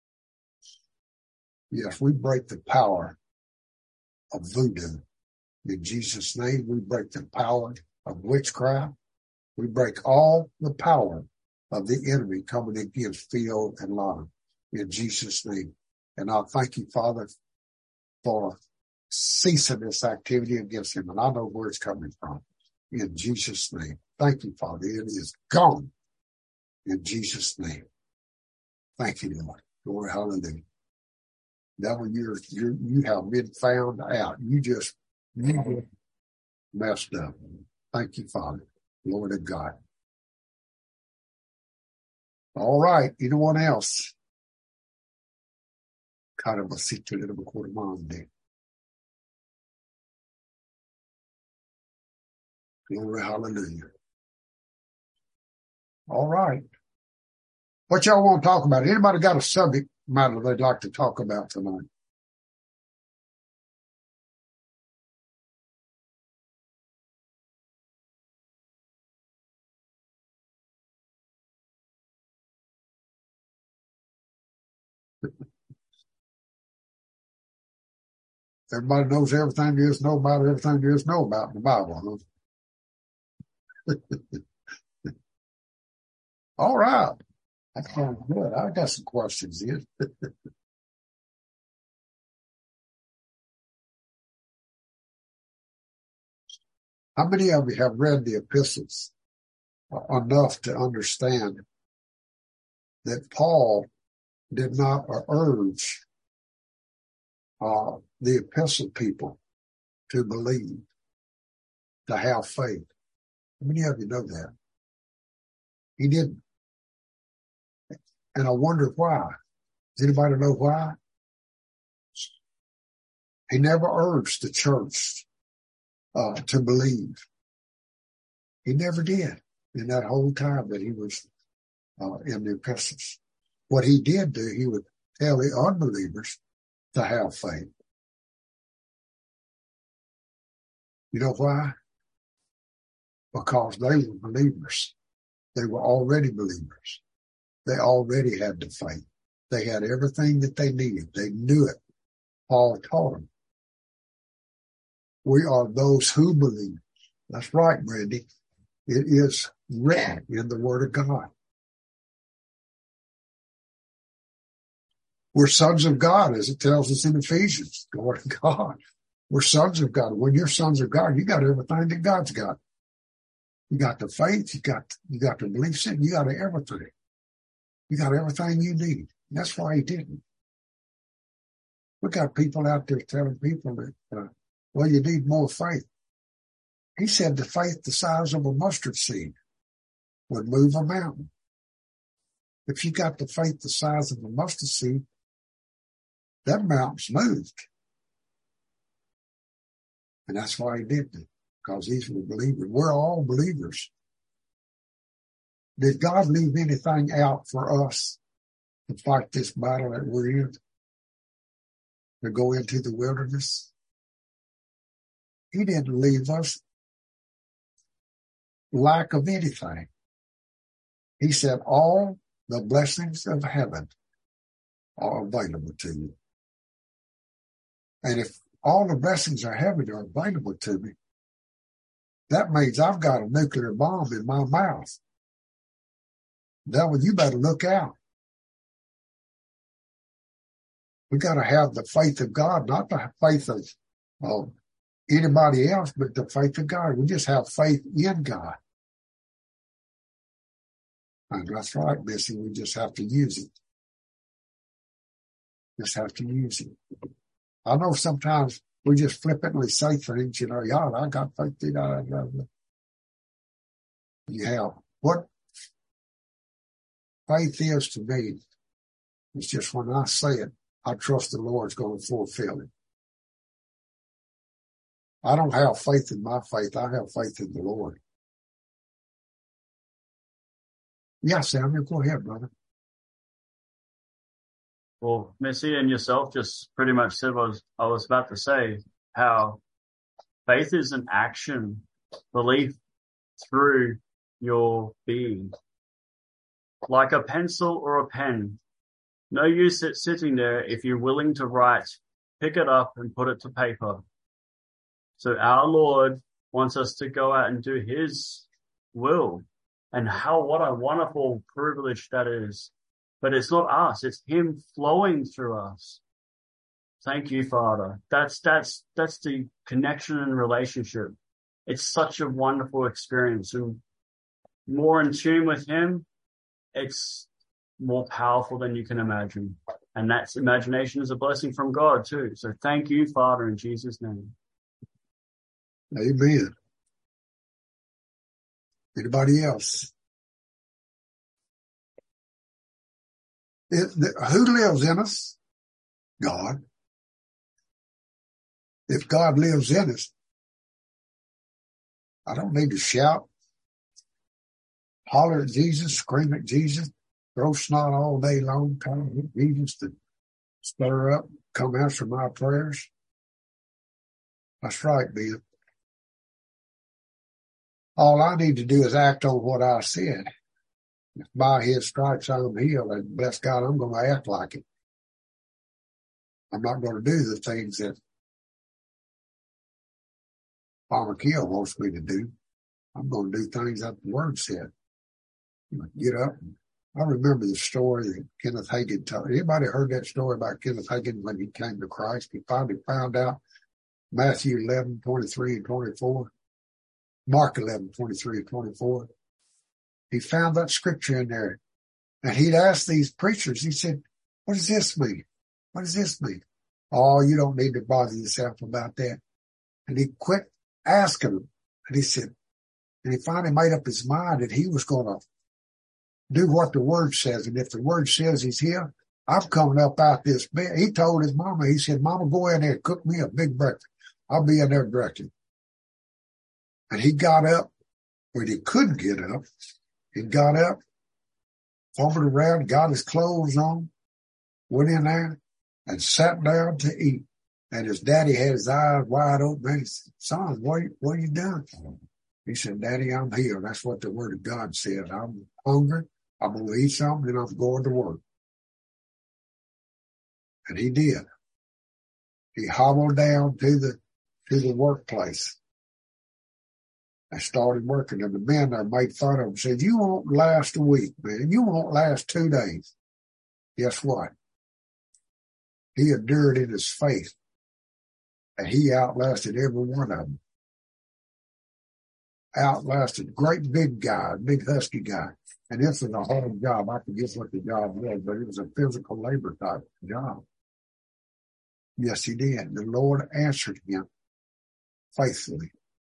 Yes, we break the power of voodoo. In Jesus' name, we break the power of witchcraft. We break all the power of the enemy coming against Theo and Lana. In Jesus' name. And I thank you, Father, for ceasing this activity against him. And I know where it's coming from. In Jesus' name. Thank you, Father. It is gone. In Jesus' name. Thank you, Lord. Glory, hallelujah. Devil, you have been found out. You just messed up. Thank you, Father. Glory to God. All right. Anyone else? Glory, hallelujah. All right. What y'all want to talk about? Anybody got a subject matter they'd like to talk about tonight? Everybody knows everything there is to know about everything there is to know about in the Bible, huh? All right. That sounds good. I got some questions here. How many of you have read the epistles enough to understand that Paul did not urge the epistle people to believe, to have faith? How many of you know that? He didn't. And I wonder why. Does anybody know why? He never urged the church to believe. He never did in that whole time that he was in the epistles. What he did do, he would tell the unbelievers to have faith. You know why? Because they were believers. They were already believers. They already had the faith. They had everything that they needed. They knew it. Paul taught them. We are those who believe. That's right, Brandy. It is written in the Word of God. We're sons of God, as it tells us in Ephesians. Glory to God. We're sons of God. When you're sons of God, you got everything that God's got. You got the faith. You got the belief system. You got everything. You got everything you need. That's why he didn't. We got people out there telling people that, well, you need more faith. He said the faith the size of a mustard seed would move a mountain. If you got the faith the size of a mustard seed, that mountain's moved. And that's why he did it, because these were believers. We're all believers. Did God leave anything out for us to fight this battle that we're in? To go into the wilderness? He didn't leave us lack of anything. He said all the blessings of heaven are available to you. And if all the blessings of heaven are available to me, that means I've got a nuclear bomb in my mouth. Devil, you better look out. We got to have the faith of God, not the faith of anybody else, but the faith of God. We just have faith in God. And that's right, Missy. We just have to use it. Just have to use it. I know sometimes we just flippantly say things, yeah, I got faith in God. You have. What faith is to me, it's just when I say it, I trust the Lord's going to fulfill it. I don't have faith in my faith. I have faith in the Lord. Yeah, Samuel, go ahead, brother. Well, Missy and yourself just pretty much said what I was about to say, how faith is an action, belief through your being. Like a pencil or a pen. No use it sitting there if you're willing to write, pick it up and put it to paper. So our Lord wants us to go out and do his will. And what a wonderful privilege that is. But it's not us, it's him flowing through us. Thank you, Father. That's the connection and relationship. It's such a wonderful experience. And more in tune with him, it's more powerful than you can imagine. And that's imagination is a blessing from God too. So thank you, Father, in Jesus' name. Amen. Anybody else? Who lives in us? God. If God lives in us, I don't need to shout, holler at Jesus, scream at Jesus, throw snot all day long, trying to get Jesus to stir up, come answer my prayers. That's right, Bill. All I need to do is act on what I said. If by his stripes I'm healed, and bless God, I'm going to act like it. I'm not going to do the things that Farmer Kill wants me to do. I'm going to do things that the Word said. Get up. I remember the story that Kenneth Hagin told. Anybody heard that story about Kenneth Hagin when he came to Christ? He finally found out Matthew 11:23 and 24. Mark 11:23 and 24. He found that scripture in there. And he'd asked these preachers, he said, what does this mean? What does this mean? Oh, you don't need to bother yourself about that. And he quit asking them. And he said, and he finally made up his mind that he was going to do what the Word says. And if the Word says he's here, I'm coming up out this bed. He told his mama, he said, Mama, go in there and cook me a big breakfast. I'll be in there directly. And he got up when he couldn't get up. He got up, hovered around, got his clothes on, went in there and sat down to eat. And his daddy had his eyes wide open. And he said, Son, what are you doing? He said, Daddy, I'm here. That's what the Word of God said. I'm hungry. I'm going to eat something and I'm going to work. And he did. He hobbled down to the workplace. I started working, and the men there made fun of him, said, you won't last a week, man. You won't last 2 days. Guess what? He endured in his faith, and he outlasted every one of them. Outlasted great big guy, big husky guy. And this was a hard job. I forget what the job was, but it was a physical labor type job. Yes, he did. The Lord answered him faithfully.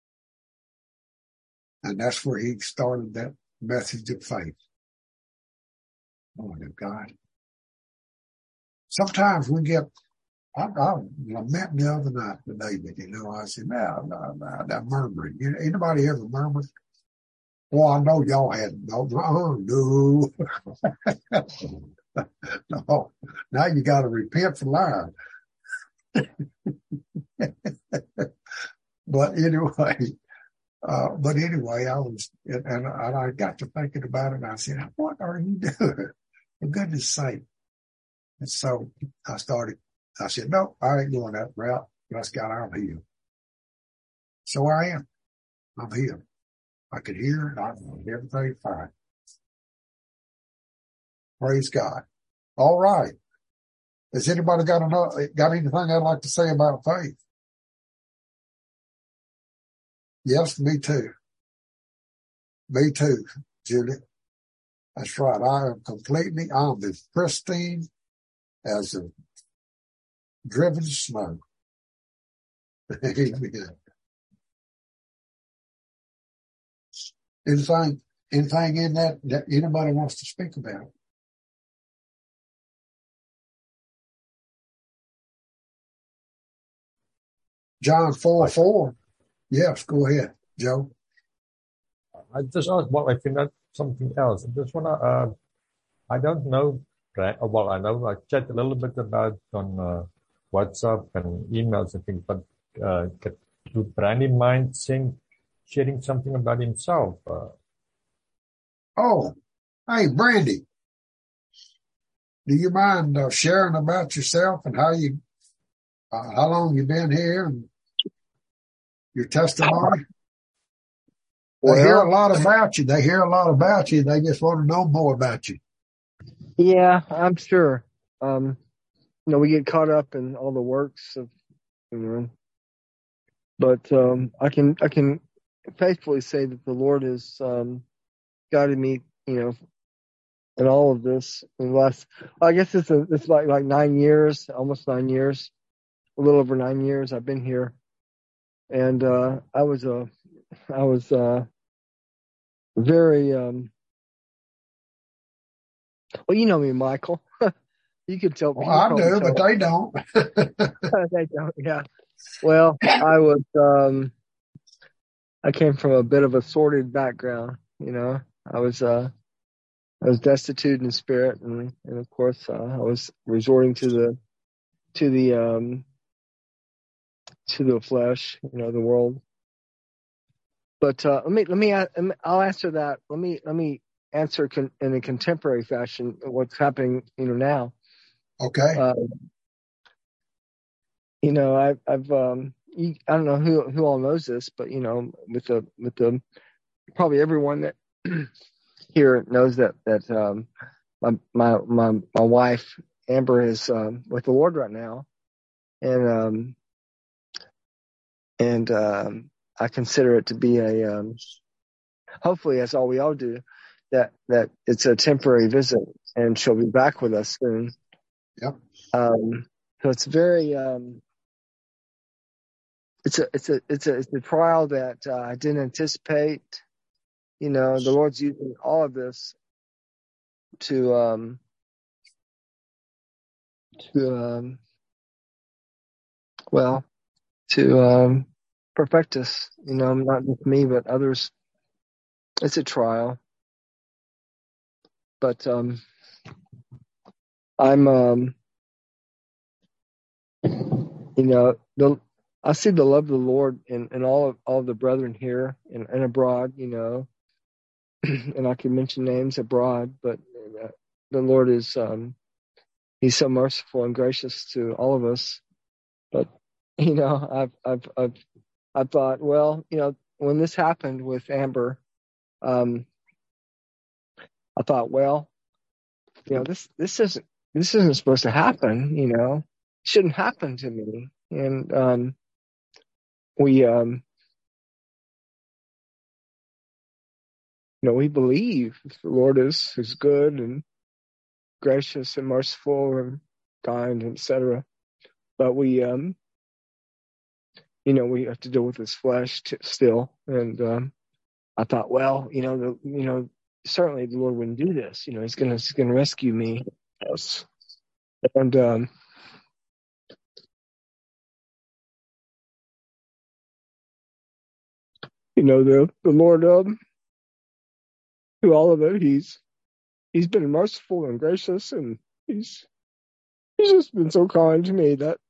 And that's where he started that message of faith. Oh, God. Sometimes we get, I met the other night with David, I said, that murmuring. Anybody ever murmured? Well, I know y'all had no. No. Now you got to repent for lying. But anyway, I was, and I got to thinking about it, and I said, what are you doing? For goodness sake. And so I said, no, I ain't going that route. Bless God, I'm healed. So I am. I'm healed. I could hear it. Everything fine. Praise God. All right. Has anybody got anything I'd like to say about faith? Yes, me too. Me too, Judy. That's right. I'm as pristine as a driven snow. Amen. Anything in that anybody wants to speak about? John 4:4. Yes, go ahead, Joe. I just want I think that's something else. I just want to, I don't know, well, I know I chat a little bit about on WhatsApp and emails, I think, but do Brandy mind sharing something about himself? Oh, hey, Brandy, do you mind sharing about yourself and how long you've been here and your testimony? They hear a lot about you. They They just want to know more about you. Yeah, I'm sure. We get caught up in all the works of, but I can faithfully say that the Lord has guided me, in all of this. In the last, I guess it's like 9 years, almost 9 years, a little over 9 years I've been here, and I was very well, you know me, Michael. You could tell. Well, I do, but they don't. They don't. Yeah. Well, I came from a bit of a sordid background. I was destitute in spirit, and of course, I was resorting to the flesh, the world. But I'll answer that. Let me answer in a contemporary fashion what's happening, now. Okay. I've I don't know who all knows this, but with the probably everyone that here knows that my wife Amber is with the Lord right now, and I consider it to be a hopefully, as all we all do, that it's a temporary visit, and she'll be back with us soon. Yep. So it's very it's a trial that I didn't anticipate. The Lord's using all of this to perfect us. Not just me, but others. It's a trial, but I'm I see the love of the Lord in all of the brethren here and abroad, and I can mention names abroad, but the Lord is He's so merciful and gracious to all of us. But I've thought, well, when this happened with Amber, I thought, well, this isn't supposed to happen. It shouldn't happen to me. And we believe the Lord is good and gracious and merciful and kind, etc. But we have to deal with this flesh still. And I thought, well, certainly the Lord wouldn't do this. He's gonna rescue me. Yes. And the Lord through all of it, He's been merciful and gracious, and He's just been so kind to me that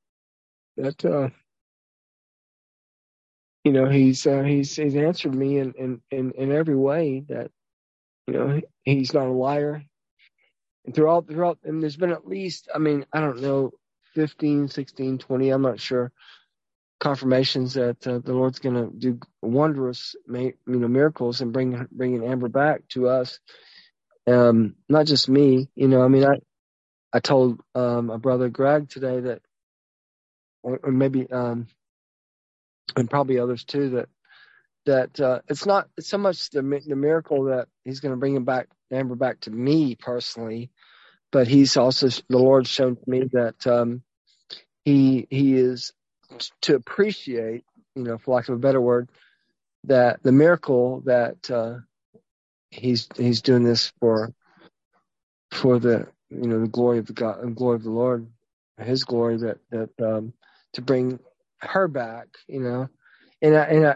He's answered me in every way. That He's not a liar. And throughout, and there's been at least, I don't know, 15, 16, 20, I'm not sure, confirmations that the Lord's going to do wondrous, miracles and bringing Amber back to us. Not just me, I told my brother Greg today that, or maybe, and probably others too, that it's not so much the miracle that He's going to bring Amber back to me personally, but He's also, the Lord's shown to me that He is to appreciate, for lack of a better word, that the miracle that He's doing this for the the glory of the God and glory of the Lord, His glory, that to bring her back, you know. And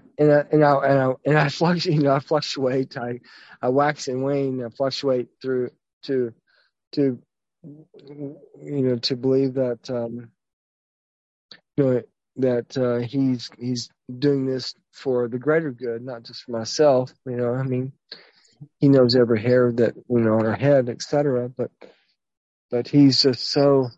I fluctuate. I wax and wane. I fluctuate through to believe that that he's doing this for the greater good, not just for myself. You know, I mean, he knows every hair that on our head, etc. But he's just so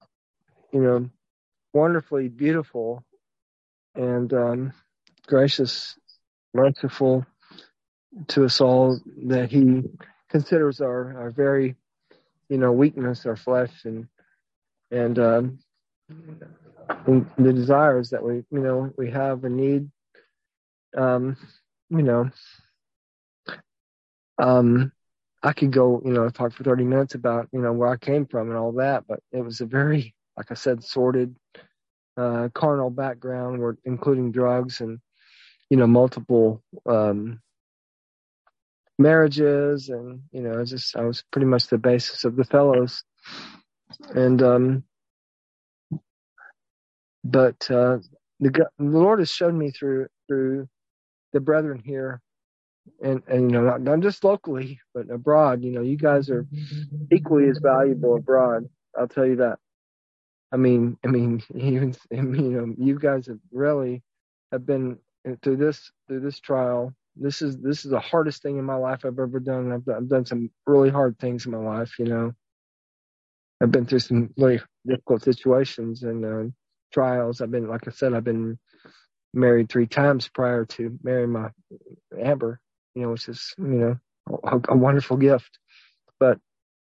wonderfully beautiful and gracious, merciful to us all, that he considers our very weakness, our flesh, and the desires that we have and need. I could go talk for 30 minutes about where I came from and all that, but it was a very, like I said, sordid carnal background, including drugs and multiple marriages, and I was pretty much the basis of the fellows. And but the Lord has shown me through the brethren here, and not just locally but abroad. You guys are equally as valuable abroad, I'll tell you that. I mean, even you guys have been through this trial. This is the hardest thing in my life I've ever done. I've done some really hard things in my life. I've been through some really difficult situations and trials. I've been married 3 times prior to marrying my Amber, which is a wonderful gift. But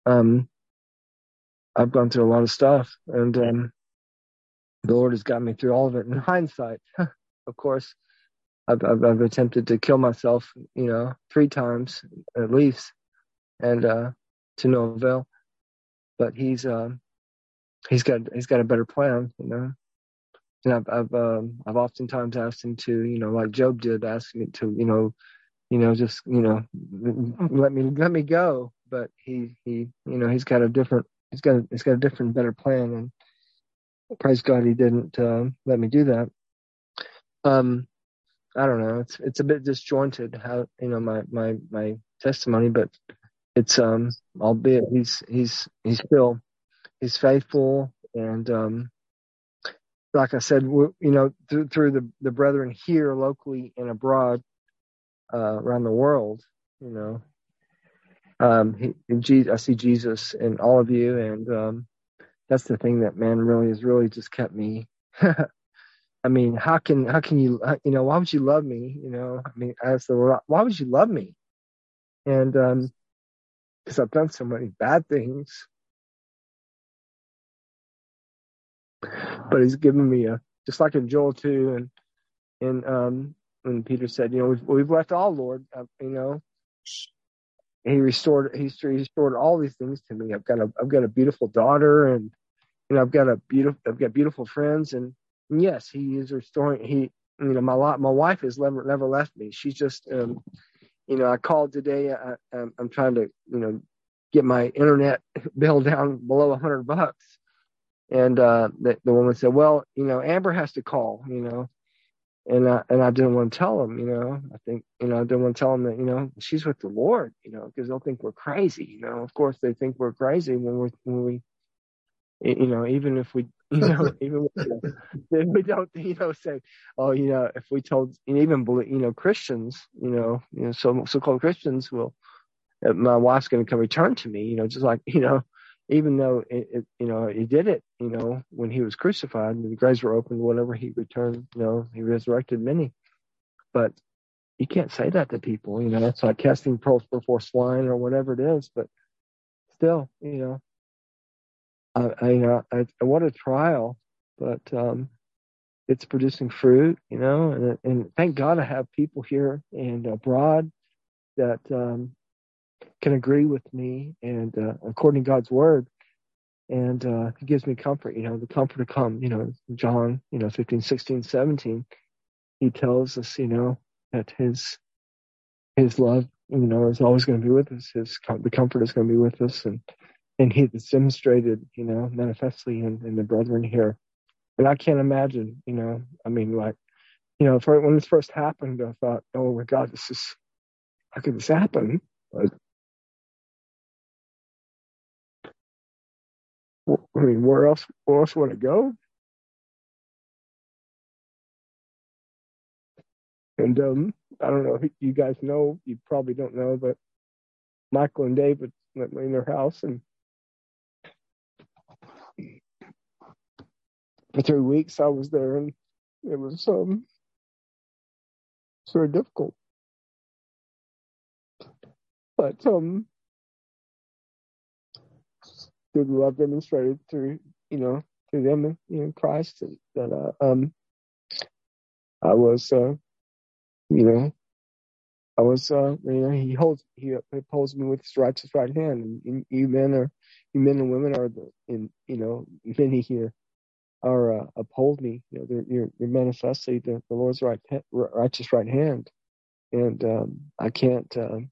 I've gone through a lot of stuff, and the Lord has got me through all of it. In hindsight, of course, I've attempted to kill myself, 3 times at least, and to no avail. But he's got a better plan, And I've oftentimes asked him to, like Job did, ask me to, just let me go. But he's got a different. He's got a different, better plan, and praise God he didn't let me do that. I don't know. It's a bit disjointed how my testimony, but it's albeit he's faithful, and like I said, through the brethren here locally and abroad, around the world, I see Jesus in all of you, and that's the thing that, man, really has really just kept me. I mean, how can you, why would you love me? I mean, I asked the Lord, why would you love me? And because I've done so many bad things, but He's given me just like in Joel 2, and when Peter said, we've left all, Lord, He restored all these things to me. I've got a beautiful daughter, and I've got beautiful friends, and yes, He is restoring. My wife has never left me. She's just I called today. I'm trying to get my internet bill down below $100, and the woman said, well, Amber has to call, And I didn't want to tell them, I think, I didn't want to tell them that, she's with the Lord, because they'll think we're crazy. Of course they think we're crazy when we, even if we, even if we don't, say, oh, if we told, even Christians, so-called Christians will, my wife's going to come return to me, just like, even though he did it, when he was crucified, and the graves were opened, whatever, he returned, he resurrected many. But you can't say that to people, it's like casting pearls before swine or whatever it is. But still, what a trial, but it's producing fruit, and thank God I have people here and abroad that can agree with me and according to God's word, and it gives me comfort, the comfort to come, John 15, 16, 17, he tells us that his love is always going to be with us, the comfort is going to be with us, and he has demonstrated manifestly in the brethren here. And I can't imagine, I mean, like, when this first happened, I thought, oh my God, how could this happen? But, I mean, where else would it go? And I don't know if you guys know, you probably don't know, but Michael and David met me in their house, and for 3 weeks I was there, and it was very difficult. But through the love demonstrated through them, Christ, that I was, he upholds me with his righteous right hand, and you men and women are many here are uphold me. You're manifestly the Lord's righteous right hand, and I can't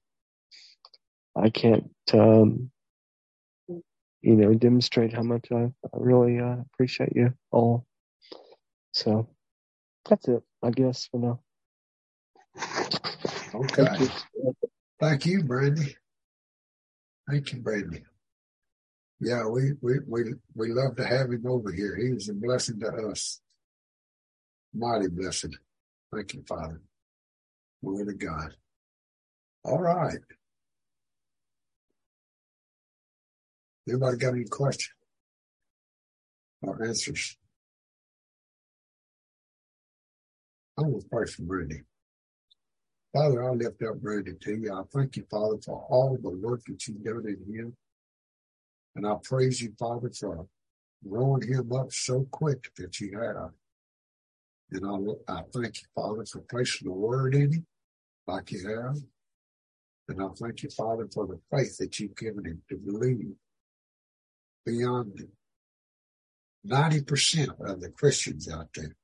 demonstrate how much I really appreciate you all. So that's it, I guess, for now. Okay. Thank you, Brandy. Thank you, Brandy. Yeah, we love to have him over here. He was a blessing to us. Mighty blessing. Thank you, Father. Glory to God. All right. Anybody got any questions or answers? I'm going to pray for Brandy. Father, I lift up Brandy to you. I thank you, Father, for all the work that you've done in him. And I praise you, Father, for growing him up so quick that you have. And I thank you, Father, for placing the word in him like you have. And I thank you, Father, for the faith that you've given him to believe beyond 90% of the Christians out there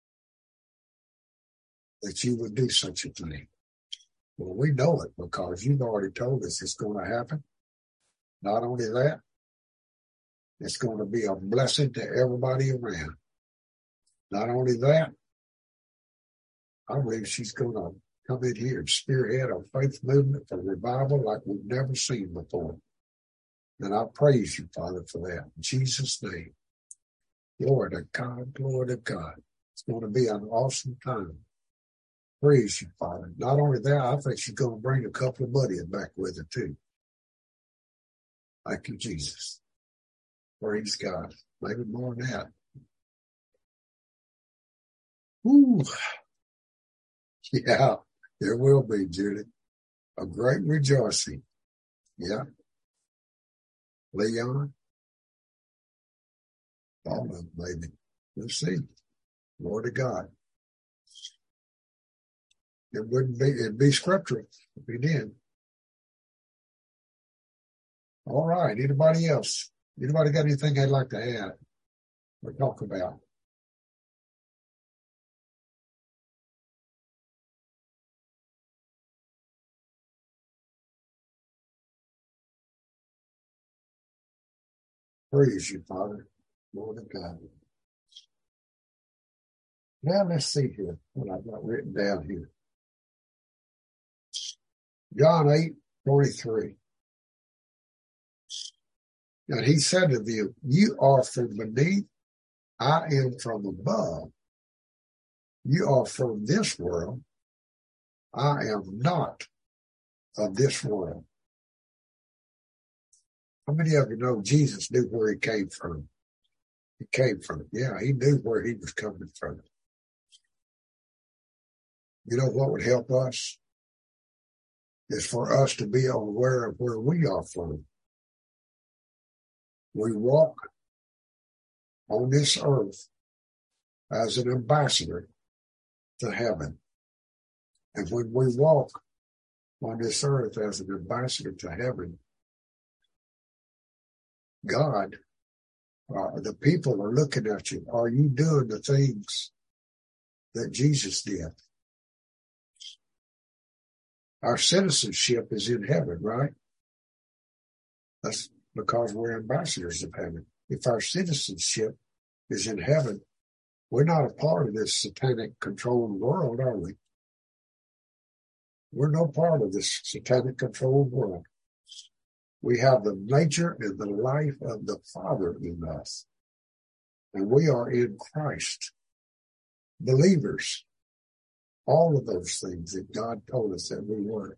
that you would do such a thing. Well, we know it because you've already told us it's going to happen. Not only that, it's going to be a blessing to everybody around. Not only that, I believe she's going to come in here and spearhead a faith movement for revival like we've never seen before. And I praise you, Father, for that. In Jesus' name. Glory to God, glory to God. It's going to be an awesome time. Praise you, Father. Not only that, I think she's going to bring a couple of buddies back with her, too. Thank you, Jesus. Praise God. Maybe more than that. Ooh. Yeah, there will be, Judy. A great rejoicing. Yeah. Leon. All of them, maybe. We'll see. Glory to God. It'd be scriptural if he did. All right. Anybody else? Anybody got anything they'd like to add or talk about? Praise you, Father. Lord of God. Now let's see here what I've got written down here. John 8:23. And he said to them, you are from beneath, I am from above. You are from this world, I am not of this world. How many of you know Jesus knew where he came from? He came from, yeah, he knew where he was coming from. You know what would help us? Is for us to be aware of where we are from. We walk on this earth as an ambassador to heaven. And when we walk on this earth as an ambassador to heaven, God, the people are looking at you. Are you doing the things that Jesus did? Our citizenship is in heaven, right? That's because we're ambassadors of heaven. If our citizenship is in heaven, We're not a part of this satanic controlled world, are we? We're no part of this satanic controlled world. We have the nature and the life of the Father in us. And we are in Christ. Believers. All of those things that God told us that we were.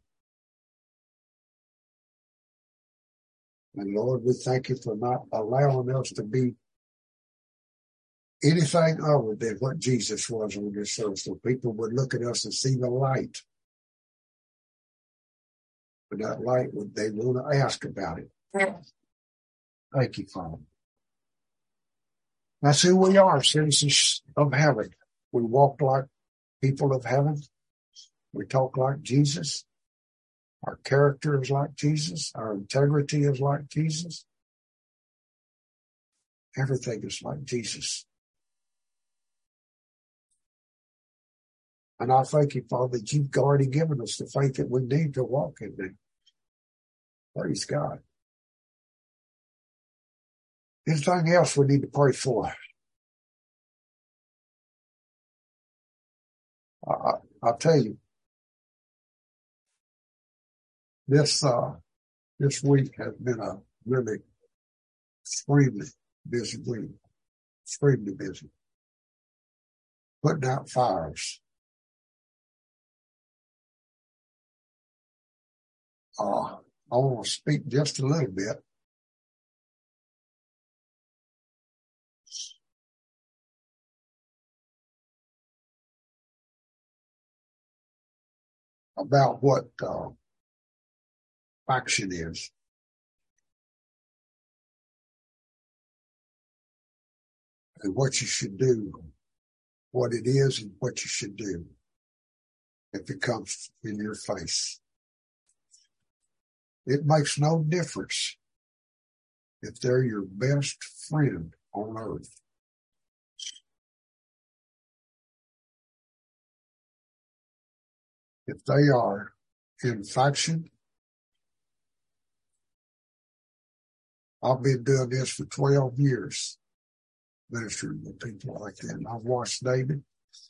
And Lord, we thank you for not allowing us to be anything other than what Jesus was on this earth, so people would look at us and see the light. But that light, they want to ask about it. Thank you, Father. That's who we are, citizens of heaven. We walk like people of heaven. We talk like Jesus. Our character is like Jesus. Our integrity is like Jesus. Everything is like Jesus. And I thank you, Father, that you've already given us the faith that we need to walk in it. Praise God. Anything else we need to pray for? I'll tell you, this week has been a really extremely busy week. Extremely busy. Putting out fires. I want to speak just a little bit about what faction is. And what you should do, what it is and what you should do if it comes in your face. It makes no difference if they're your best friend on earth. If they are in faction, I've been doing this for 12 years, ministering with people like that. And I've watched David,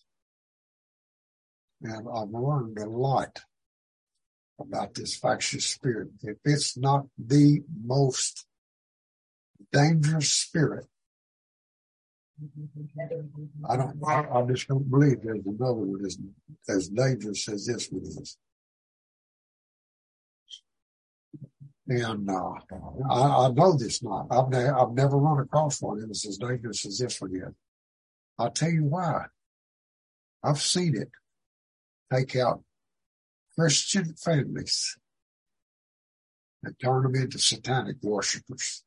and I've learned a lot about this factious spirit. If it's not the most dangerous spirit, I just don't believe there's another one as dangerous as this one is. And I know this not. I've never run across one that was as dangerous as this one yet. I'll tell you why. I've seen it take out Christian families and turn them into satanic worshipers.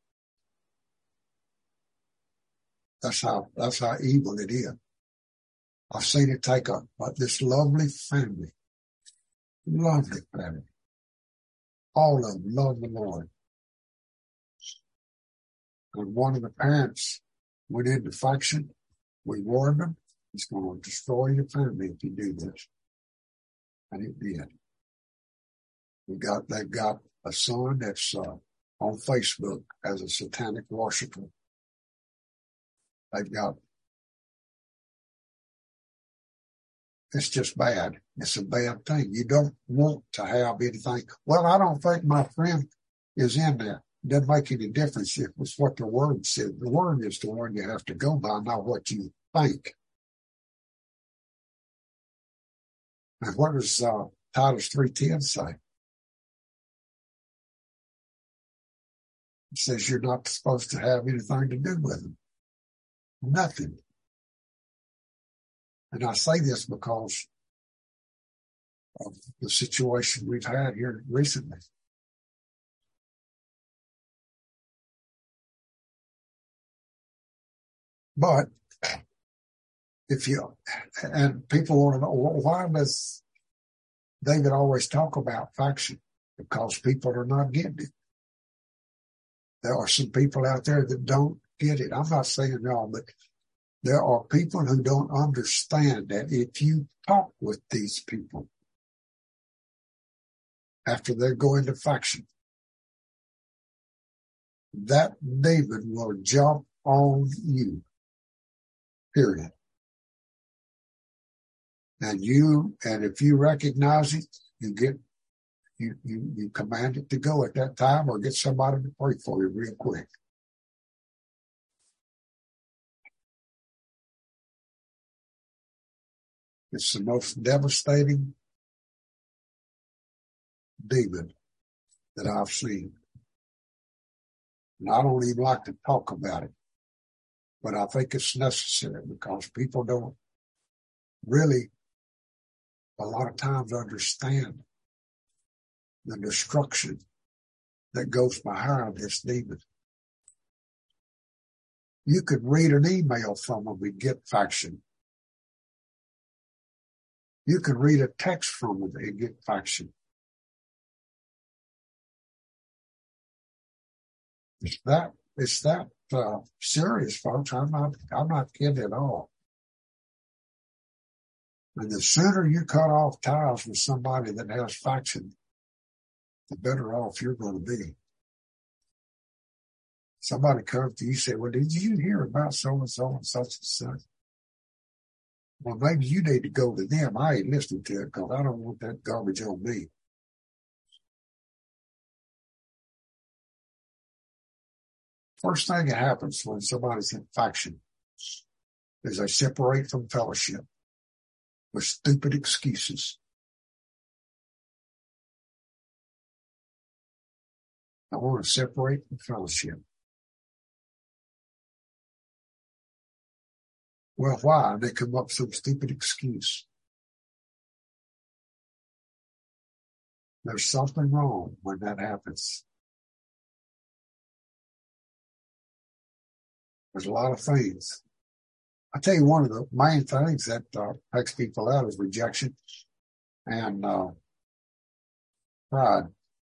That's how evil it is. I've seen it take up this lovely family. All of them love the Lord. And one of the parents went into faction. We warned them, it's going to destroy your family if you do this. And it did. They've got a son that's on Facebook as a satanic worshiper. It's just bad. It's a bad thing. You don't want to have anything. Well, I don't think my friend is in there. It doesn't make any difference if it's what the word said. The word is the one you have to go by, not what you think. And what does Titus 3:10 say? It says you're not supposed to have anything to do with them. Nothing. And I say this because of the situation we've had here recently. But and people want to know, why does David always talk about faction? Because people are not getting it. There are some people out there that don't get it. I'm not saying y'all, but there are people who don't understand that if you talk with these people after they go into faction, that demon will jump on you. Period. And if you recognize it, you command it to go at that time, or get somebody to pray for you real quick. It's the most devastating demon that I've seen. And I don't even like to talk about it, but I think it's necessary because people don't really a lot of times understand the destruction that goes behind this demon. You could read an email from them and get faction. You could read a text from them and get faction. It's that serious, folks. I'm not kidding at all. And the sooner you cut off ties with somebody that has faction, the better off you're going to be. Somebody comes to you and say, well, did you hear about so-and-so and such and such? Well, maybe you need to go to them. I ain't listening to it because I don't want that garbage on me. First thing that happens when somebody's in faction is they separate from fellowship with stupid excuses. I want to separate from fellowship. Well, why? They come up with some stupid excuse. There's something wrong when that happens. There's a lot of things. I tell you, one of the main things that takes people out is rejection and pride.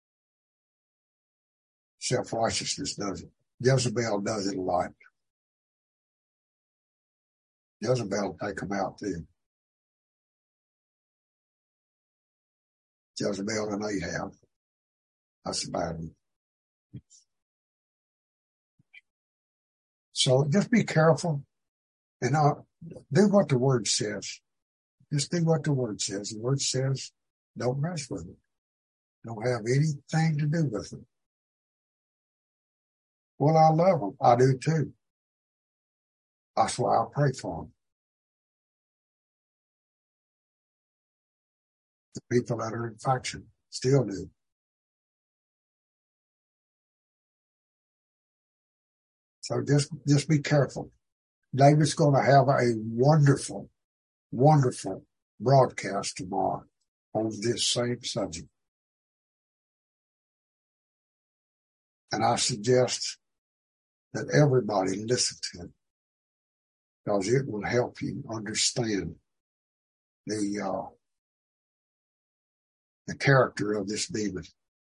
Self-righteousness does it. Jezebel does it a lot. Jezebel will take them out too. Jezebel and Ahab. That's a bad one. So just be careful and do what the word says. Just do what the word says. The word says don't mess with it. Don't have anything to do with it. Well, I love them. I do too. That's why I pray for them. The people that are in faction still do. So just be careful. David's going to have a wonderful, wonderful broadcast tomorrow on this same subject. And I suggest that everybody listen to it because it will help you understand the character of this demon.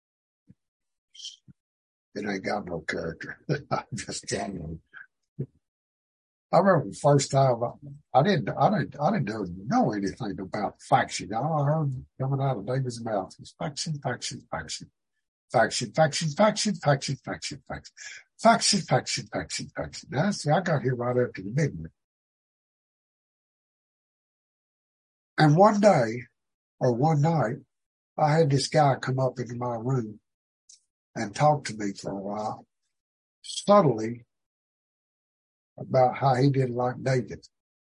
It ain't got no character. I'm just telling you. I remember the first time I didn't know anything about faction. All I heard coming out of David's mouth was faction, faction, faction. Faction, faction, faction, faction, faction, faction. Faction, faction, faction, faction. Now, see, I got here right after the big one. And one day, or one night, I had this guy come up into my room and talk to me for a while, subtly, about how he didn't like David.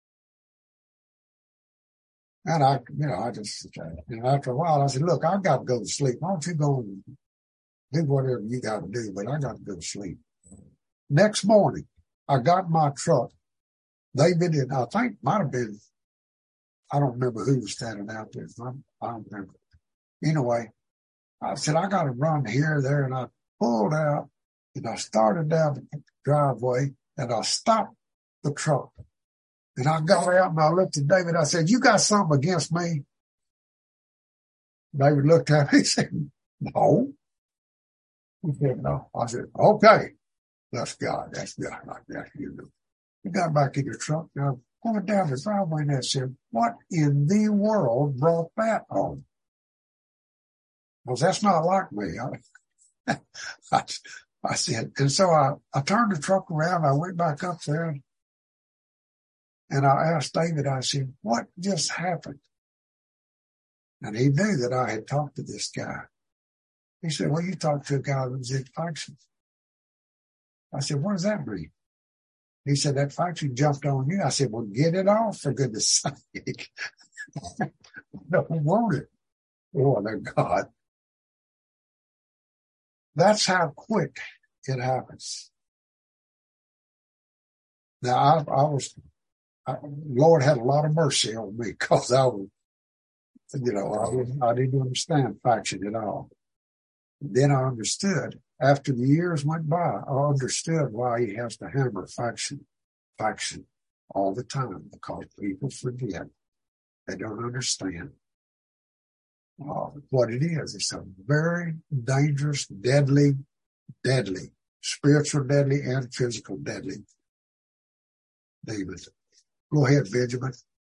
And I just, after a while, I said, look, I've got to go to sleep. Why don't you go and do whatever you got to do, but I got to go to sleep. Next morning, I got in my truck. David and I think might have been, I don't remember who was standing out there. I don't remember. Anyway, I said, I got to run here, there, and I pulled out, and I started down the driveway, and I stopped the truck. And I got out, and I looked at David. I said, you got something against me? David looked at me and said, no. He said, no. I said, okay. That's God. That's God. Like that. You know. He got back in the truck, and I went down the driveway, and I said, what in the world brought that on? Well, that's not like me. I said, and so I turned the truck around. I went back up there and I asked David, I said, what just happened? And he knew that I had talked to this guy. He said, well, you talked to a guy that was in faction. I said, what does that mean? He said, that faction jumped on you. I said, well, get it off, for goodness sake. I don't want it. Oh, my God. That's how quick it happens. Now, Lord had a lot of mercy on me, because I was, I didn't understand faction at all. Then I understood. After the years went by, I understood why he has to hammer faction all the time, because people forget. They don't understand what it is. It's a very dangerous, deadly, spiritual deadly and physical deadly. David, go ahead, Benjamin.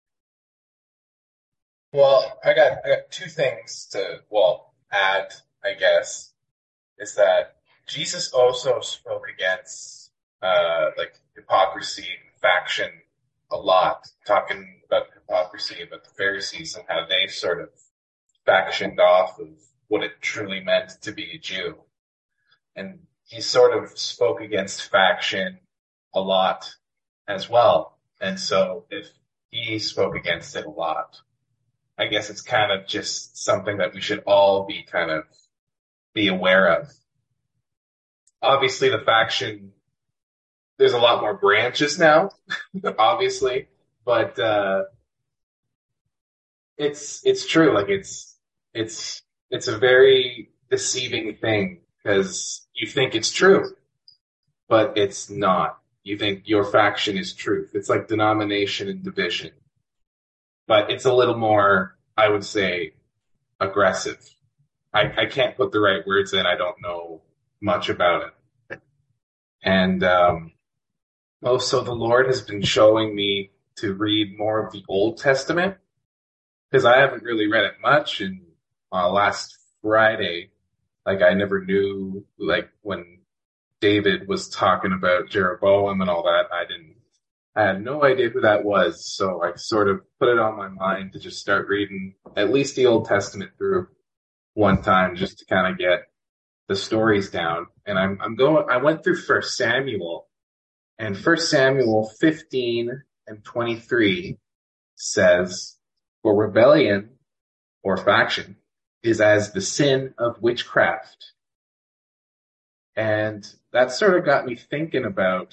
Well, I got two things to add, I guess, is that Jesus also spoke against hypocrisy and faction a lot, talking about hypocrisy, about the Pharisees and how they sort of factioned off of what it truly meant to be a Jew. And he sort of spoke against faction a lot as well. And so if he spoke against it a lot, I guess it's kind of just something that we should all be aware of. Obviously the faction, there's a lot more branches now, obviously, but, it's true. Like it's a very deceiving thing, because you think it's true, but it's not. You think your faction is truth. It's like denomination and division, but it's a little more, I would say, aggressive. I can't put the right words in. I don't know much about it. And, so the Lord has been showing me to read more of the Old Testament, because I haven't really read it much. And last Friday, I never knew, when David was talking about Jeroboam and all that, I had no idea who that was. So I sort of put it on my mind to just start reading at least the Old Testament through one time, just to kind of get the stories down. And I went through 1 Samuel, and 1 Samuel 15 and 23 says, for rebellion or faction is as the sin of witchcraft. And that sort of got me thinking about,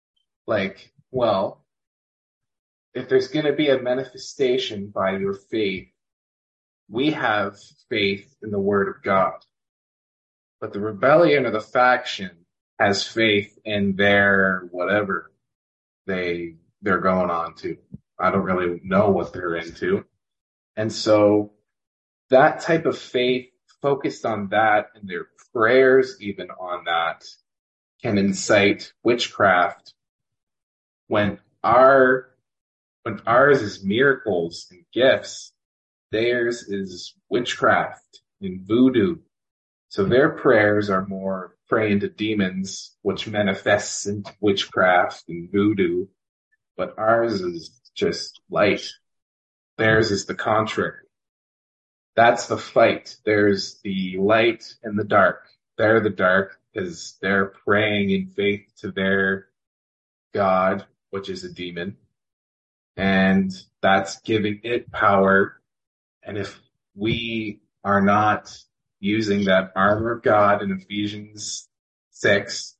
if there's going to be a manifestation by your faith, we have faith in the Word of God. But the rebellion or the faction has faith in their whatever they're going on to. I don't really know what they're into. And so that type of faith focused on that, and their prayers even on that, can incite witchcraft, when ours is miracles and gifts, theirs is witchcraft and voodoo. So their prayers are more praying to demons, which manifests into witchcraft and voodoo, but ours is just light. Theirs is the contrary. That's the fight. There's the light and the dark. They're the dark because they're praying in faith to their God, which is a demon. And that's giving it power. And if we are not using that armor of God in Ephesians 6,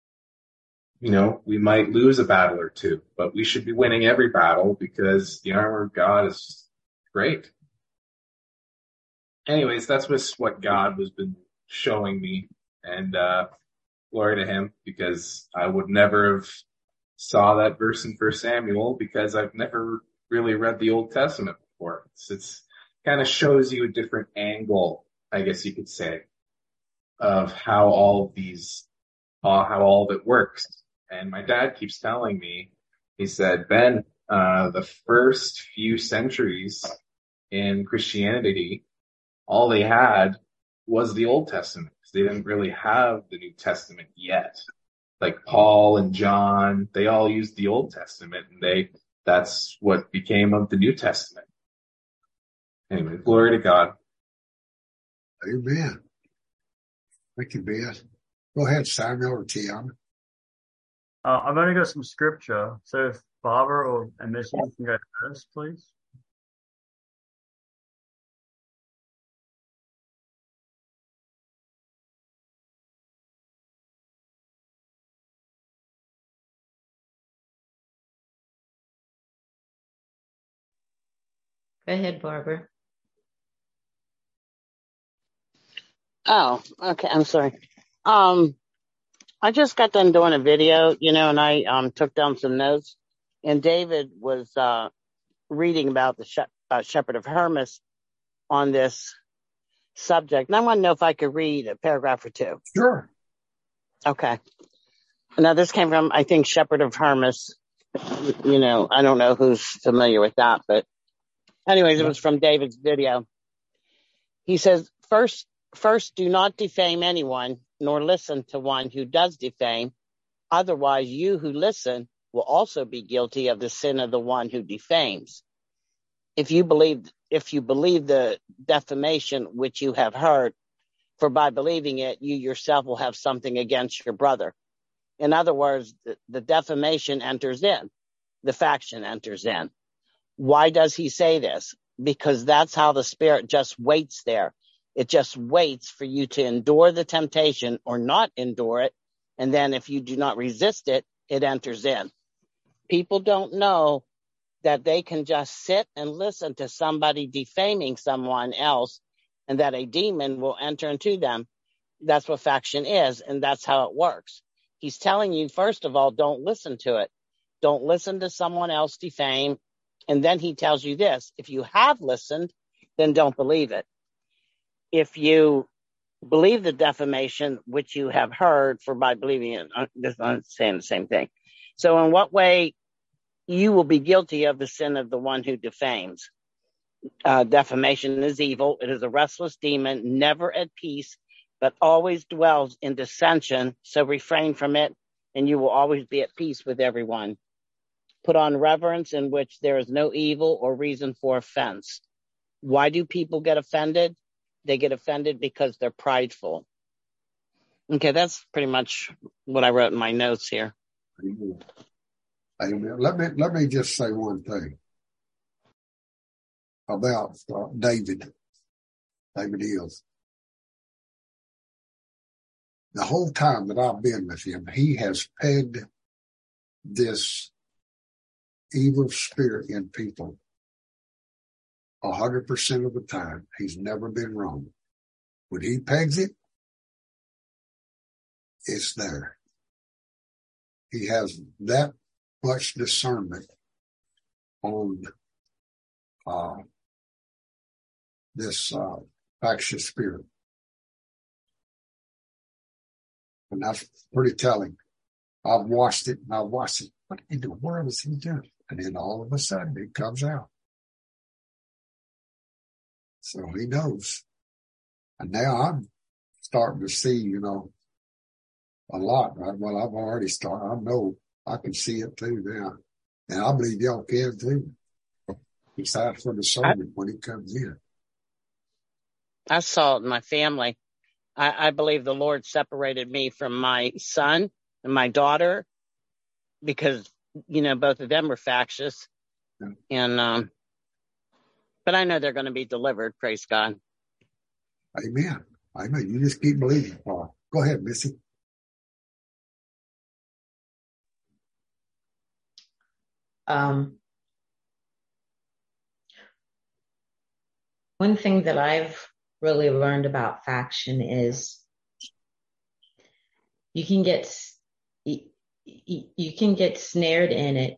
we might lose a battle or two, but we should be winning every battle, because the armor of God is great. Anyways, that's what God has been showing me, and glory to him, because I would never have saw that verse in 1 Samuel, because I've never really read the Old Testament before. It's kind of shows you a different angle, I guess you could say, of how all of it works. And my dad keeps telling me, he said, Ben, the first few centuries in Christianity, all they had was the Old Testament. They didn't really have the New Testament yet. Like Paul and John, they all used the Old Testament, and that's what became of the New Testament. Amen. Glory to God. Amen. Thank you, Ben. Go ahead, Samuel or Tiana. I've only got some scripture, so if Barbara and Missy can go first, please. Go ahead, Barbara. Oh, okay. I'm sorry. I just got done doing a video, and I took down some notes. And David was reading about the Shepherd of Hermas on this subject, and I want to know if I could read a paragraph or two. Sure. Okay. Now this came from, I think, Shepherd of Hermas. I don't know who's familiar with that, but anyways, it was from David's video. He says, First, do not defame anyone, nor listen to one who does defame. Otherwise, you who listen will also be guilty of the sin of the one who defames. If you believe the defamation which you have heard, for by believing it, you yourself will have something against your brother. In other words, the defamation enters in, the faction enters in. Why does he say this? Because that's how the Spirit just waits there. It just waits for you to endure the temptation or not endure it. And then if you do not resist it, it enters in. People don't know that they can just sit and listen to somebody defaming someone else and that a demon will enter into them. That's what faction is, and that's how it works. He's telling you, first of all, don't listen to it. Don't listen to someone else defame. And then he tells you this, if you have listened, then don't believe it. If you believe the defamation which you have heard, for by believing it, I'm saying the same thing. So in what way you will be guilty of the sin of the one who defames? Defamation is evil. It is a restless demon, never at peace, but always dwells in dissension. So refrain from it, and you will always be at peace with everyone. Put on reverence in which there is no evil or reason for offense. Why do people get offended? They get offended because they're prideful. Okay, that's pretty much what I wrote in my notes here. Amen. Let me just say one thing about David Eels. The whole time that I've been with him, he has pegged this evil spirit in people 100% of the time. He's never been wrong. When he pegs it, it's there. He has that much discernment on this factious spirit. And that's pretty telling. I've watched it. What in the world is he doing? And then all of a sudden it comes out. So he knows. And now I'm starting to see, a lot. Well, I've already started. I know I can see it too now. And I believe y'all can too. Besides for discernment when he comes in. I saw it in my family. I believe the Lord separated me from my son and my daughter because, both of them were factious. Yeah. And, but I know they're going to be delivered. Praise God. Amen. You just keep believing, Paul. Go ahead, Missy. One thing that I've really learned about faction is you can get snared in it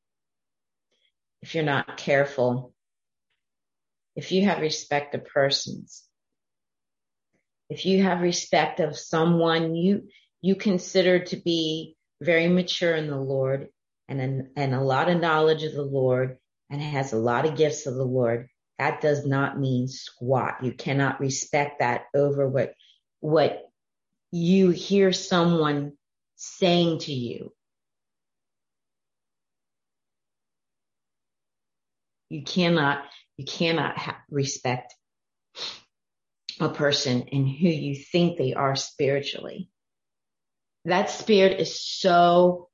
if you're not careful. If you have respect of persons, if you have respect of someone you consider to be very mature in the Lord and a lot of knowledge of the Lord and has a lot of gifts of the Lord, that does not mean squat. You cannot respect that over what you hear someone saying to you. You cannot You cannot respect a person in who you think they are spiritually. That spirit is so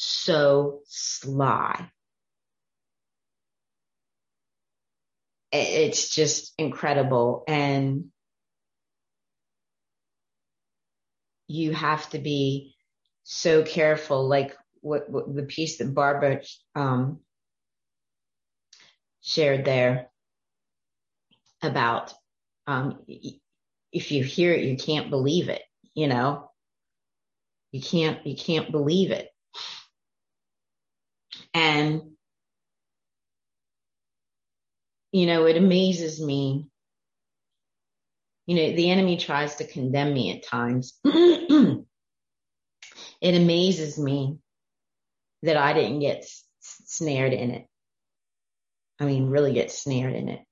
sly. It's just incredible. And you have to be so careful, like what the piece that Barbara shared there about if you hear it, you can't believe it, you know. You can't believe it. And you know, it amazes me. You know, the enemy tries to condemn me at times. It amazes me that I didn't get snared in it. I mean, really get snared in it.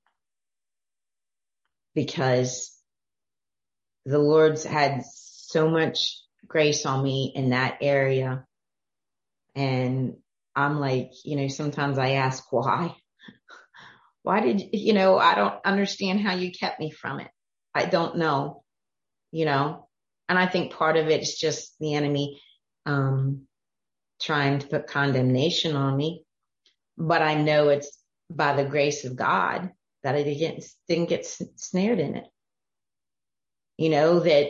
Because the Lord's had so much grace on me in that area. And I'm like, you know, sometimes I ask why. Why did, you know, I don't understand how you kept me from it. I don't know, you know. And I think part of it is just the enemy trying to put condemnation on me. But I know it's by the grace of God that I didn't get snared in it. You know, that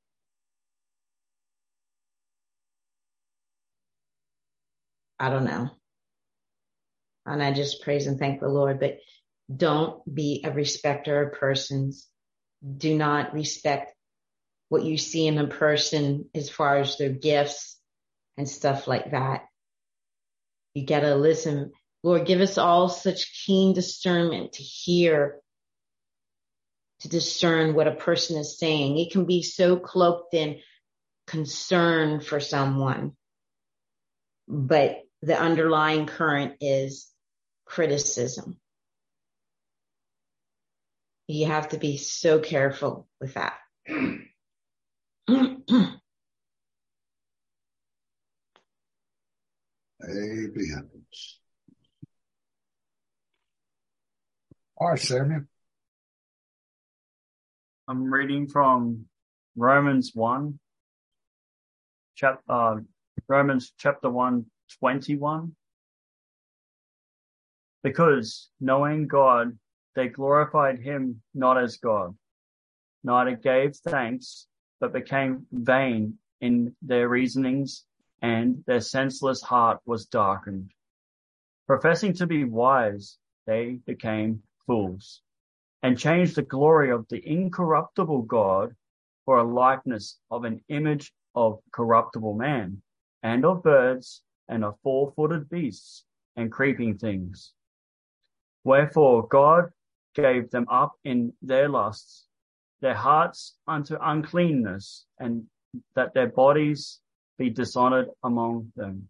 I don't know. And I just praise and thank the Lord. But don't be a respecter of persons. Do not respect what you see in a person as far as their gifts and stuff like that. You got to listen. Lord, give us all such keen discernment to hear, to discern what a person is saying. It can be so cloaked in concern for someone, but the underlying current is criticism. You have to be so careful with that. Amen. All right, Samuel. I'm reading from Romans chapter 1:21. Because knowing God, they glorified him not as God, neither gave thanks, but became vain in their reasonings, and their senseless heart was darkened. Professing to be wise, they became fools, and changed the glory of the incorruptible God for a likeness of an image of corruptible man, and of birds, and of four-footed beasts, and creeping things. Wherefore God gave them up in their lusts, their hearts unto uncleanness, and that their bodies be dishonored among them.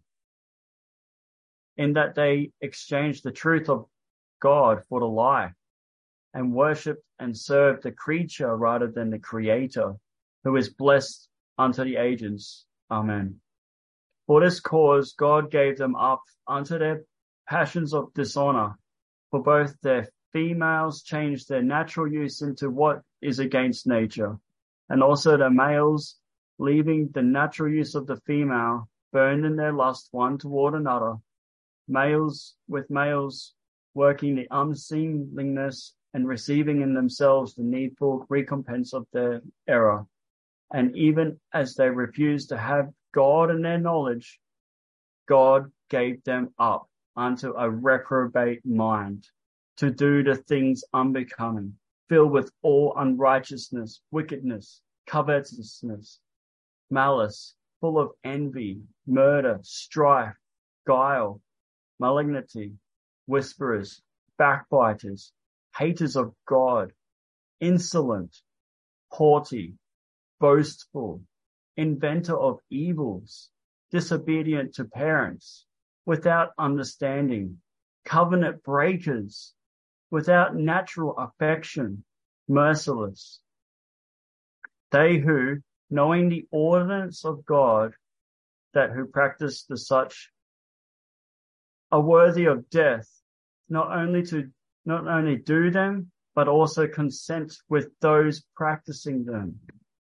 In that they exchanged the truth of God for the lie, and worshipped and served the creature rather than the Creator, who is blessed unto the ages. Amen. For this cause God gave them up unto their passions of dishonor, for both their females changed their natural use into what is against nature, and also the males, leaving the natural use of the female, burned in their lust one toward another, males with males, working the unseemliness and receiving in themselves the needful recompense of their error. And even as they refused to have God in their knowledge, God gave them up unto a reprobate mind, to do the things unbecoming, filled with all unrighteousness, wickedness, covetousness, malice, full of envy, murder, strife, guile, malignity, whisperers, backbiters, haters of God, insolent, haughty, boastful, inventor of evils, disobedient to parents, without understanding, covenant breakers, without natural affection, merciless. They who, knowing the ordinance of God, that who practice the such, are worthy of death, not only to not only do them, but also consent with those practicing them.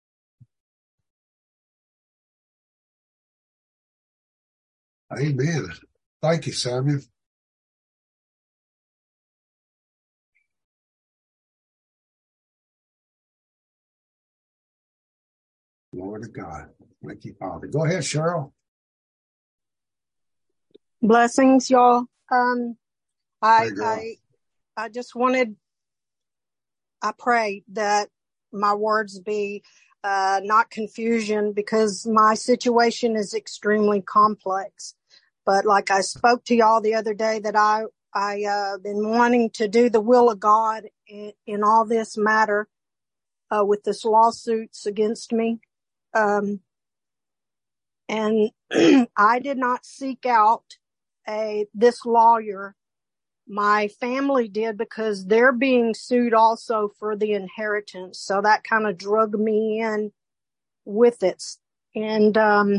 Amen. Thank you, Samuel. Glory to God. Thank you, Father. Go ahead, Cheryl. Blessings, y'all. Hey, girl. I just wanted, I pray that my words be not confusion, because my situation is extremely complex. But like I spoke to y'all the other day, that I been wanting to do the will of God in all this matter with this lawsuits against me. And I did not seek out this lawyer. My family did, because they're being sued also for the inheritance. So that kind of drug me in with it. And,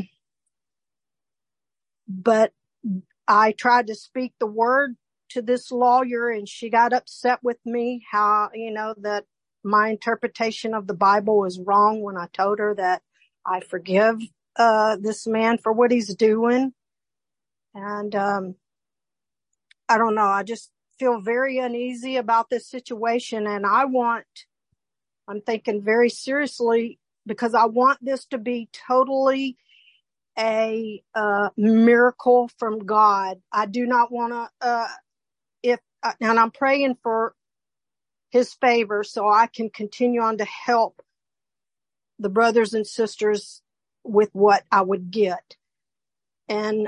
but I tried to speak the word to this lawyer, and she got upset with me how, that my interpretation of the Bible was wrong, when I told her that I forgive this man for what he's doing. And I don't know, I just feel very uneasy about this situation, and I'm thinking very seriously, because I want this to be totally a miracle from God. I do not want to and I'm praying for his favor so I can continue on to help the brothers and sisters with what I would get. And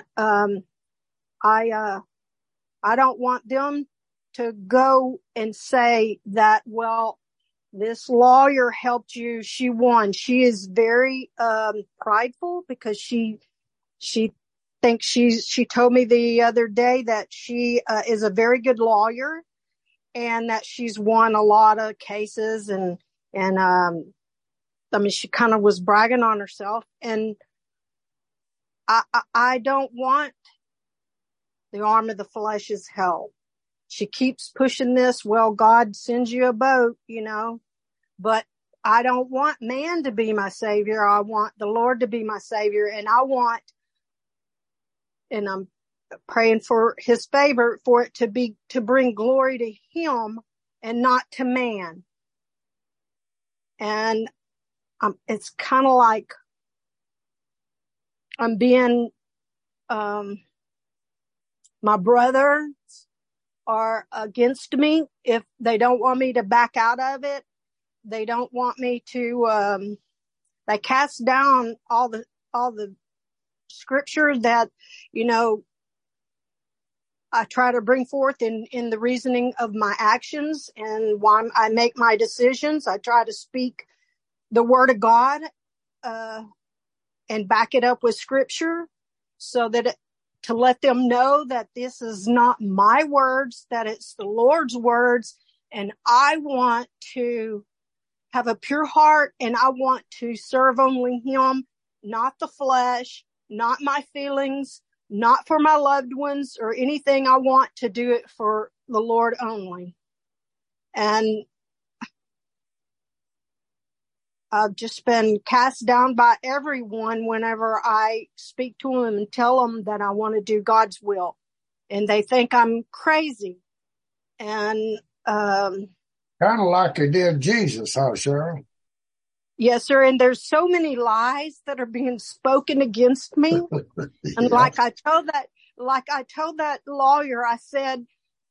I don't want them to go and say that, well, this lawyer helped you, she won. She is very prideful, because she thinks she told me the other day that she is a very good lawyer, and that she's won a lot of cases, and I mean, she kind of was bragging on herself, and I don't want the arm of the flesh's help. She keeps pushing this, well, God sends you a boat, but I don't want man to be my savior. I want the Lord to be my savior, and I'm praying for his favor, for it to bring glory to him and not to man. And it's kind of like I'm being, my brothers are against me. If they don't want me to back out of it, they don't want me to, they cast down all the scripture that, I try to bring forth in the reasoning of my actions and why I make my decisions. I try to speak the word of God, and back it up with scripture, so that to let them know that this is not my words, that it's the Lord's words. And I want to have a pure heart, and I want to serve only him, not the flesh, not my feelings, not for my loved ones or anything. I want to do it for the Lord only. And I've just been cast down by everyone whenever I speak to them and tell them that I want to do God's will. And they think I'm crazy. And kind of like they did Jesus, huh, Cheryl? Yes, sir. And there's so many lies that are being spoken against me. Yeah. And like I told that lawyer, I said,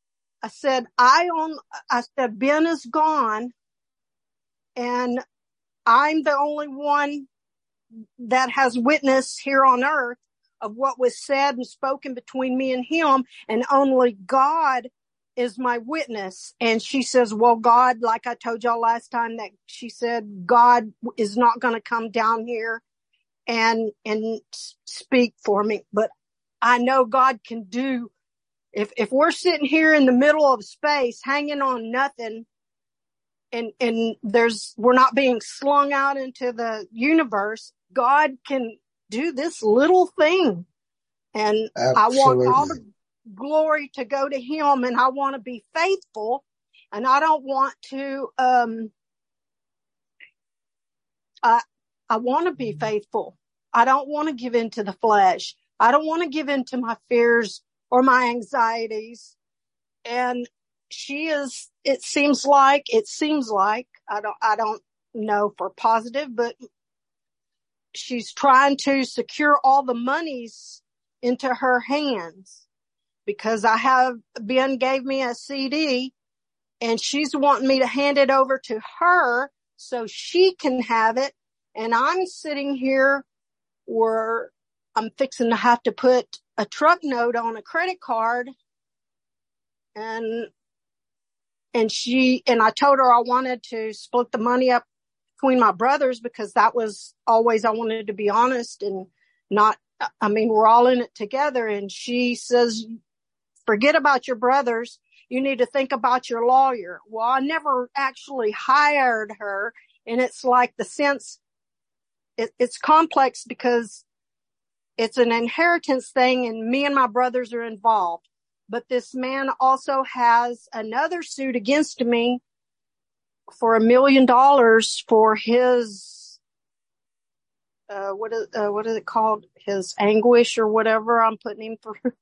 Ben is gone, and I'm the only one that has witness here on earth of what was said and spoken between me and him, and only God is my witness. And she says, well, God, like I told y'all last time, that she said, God is not going to come down here and speak for me. But I know God can do, if we're sitting here in the middle of space hanging on nothing, and we're not being slung out into the universe, God can do this little thing. And absolutely. I want all the glory to go to him, and I want to be faithful And I don't want to, I want to be faithful. I don't want to give in to the flesh. I don't want to give in to my fears or my anxieties. And it seems like, I don't know for positive, but she's trying to secure all the monies into her hands, because Ben gave me a CD and she's wanting me to hand it over to her so she can have it. And I'm sitting here where I'm fixing to have to put a truck note on a credit card. And I told her I wanted to split the money up between my brothers, because that was always, I wanted to be honest and not, we're all in it together. And she says, forget about your brothers. You need to think about your lawyer. Well, I never actually hired her. And it's like the sense, it's complex because it's an inheritance thing and me and my brothers are involved. But this man also has another suit against me for $1 million for his, what is it called? His anguish or whatever I'm putting him through.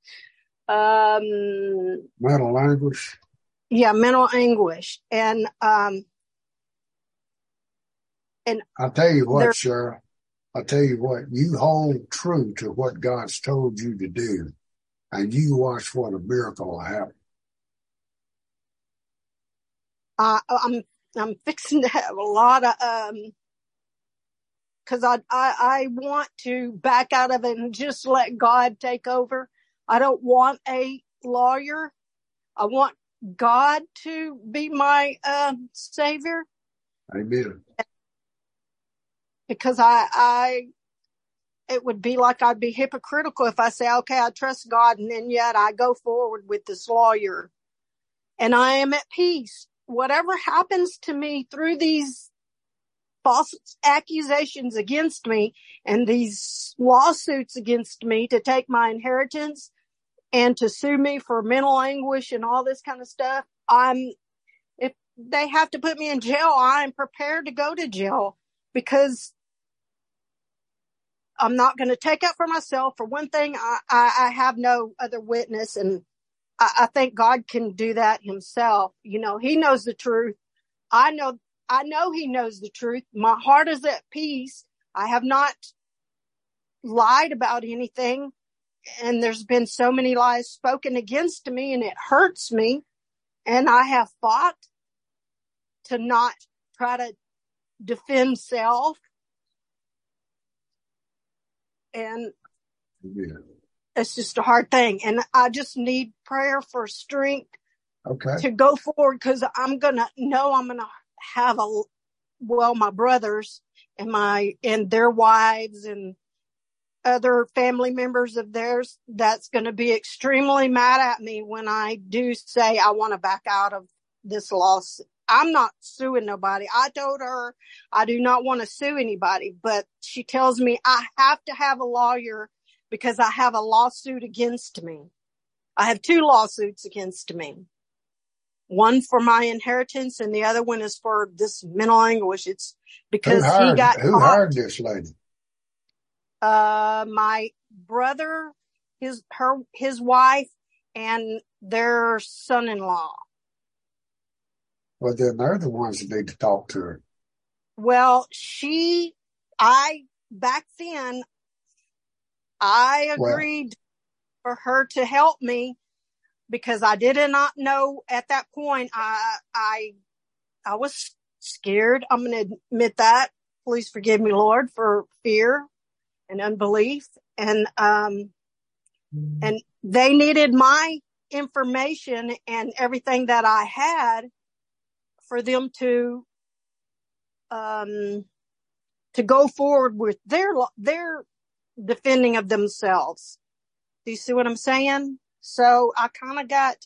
Mental anguish. Yeah, mental anguish. And I'll tell you what, Cheryl. I'll tell you what, you hold true to what God's told you to do, and you watch what a miracle will happen. I'm fixing to have a lot of, cause I want to back out of it and just let God take over. I don't want a lawyer. I want God to be my, savior. Amen. Because it would be like I'd be hypocritical if I say, okay, I trust God, and then yet I go forward with this lawyer and I am at peace. Whatever happens to me through these false accusations against me and these lawsuits against me to take my inheritance and to sue me for mental anguish and all this kind of stuff, if they have to put me in jail, I'm prepared to go to jail, because I'm not going to take up for myself. For one thing, I have no other witness, and I think God can do that himself. You know, he knows the truth. I know he knows the truth. My heart is at peace. I have not lied about anything, and there's been so many lies spoken against me, and it hurts me. And I have fought to not try to defend self. And it's just a hard thing. And I just need prayer for strength to go forward, because I'm going to have my brothers and their wives and other family members of theirs that's going to be extremely mad at me when I do say I want to back out of this lawsuit. I'm not suing nobody. I told her I do not want to sue anybody, but she tells me I have to have a lawyer because I have a lawsuit against me. I have 2 lawsuits against me. One for my inheritance and the other one is for this mental anguish. It's because who hired this lady? My brother, his wife, and their son-in-law. Well, then they're the ones that need to talk to her. Well, back then, I agreed for her to help me because I did not know at that point. I was scared. I'm going to admit that. Please forgive me, Lord, for fear and unbelief. And they needed my information and everything that I had for them to go forward with their defending of themselves. Do you see what I'm saying? So I kind of got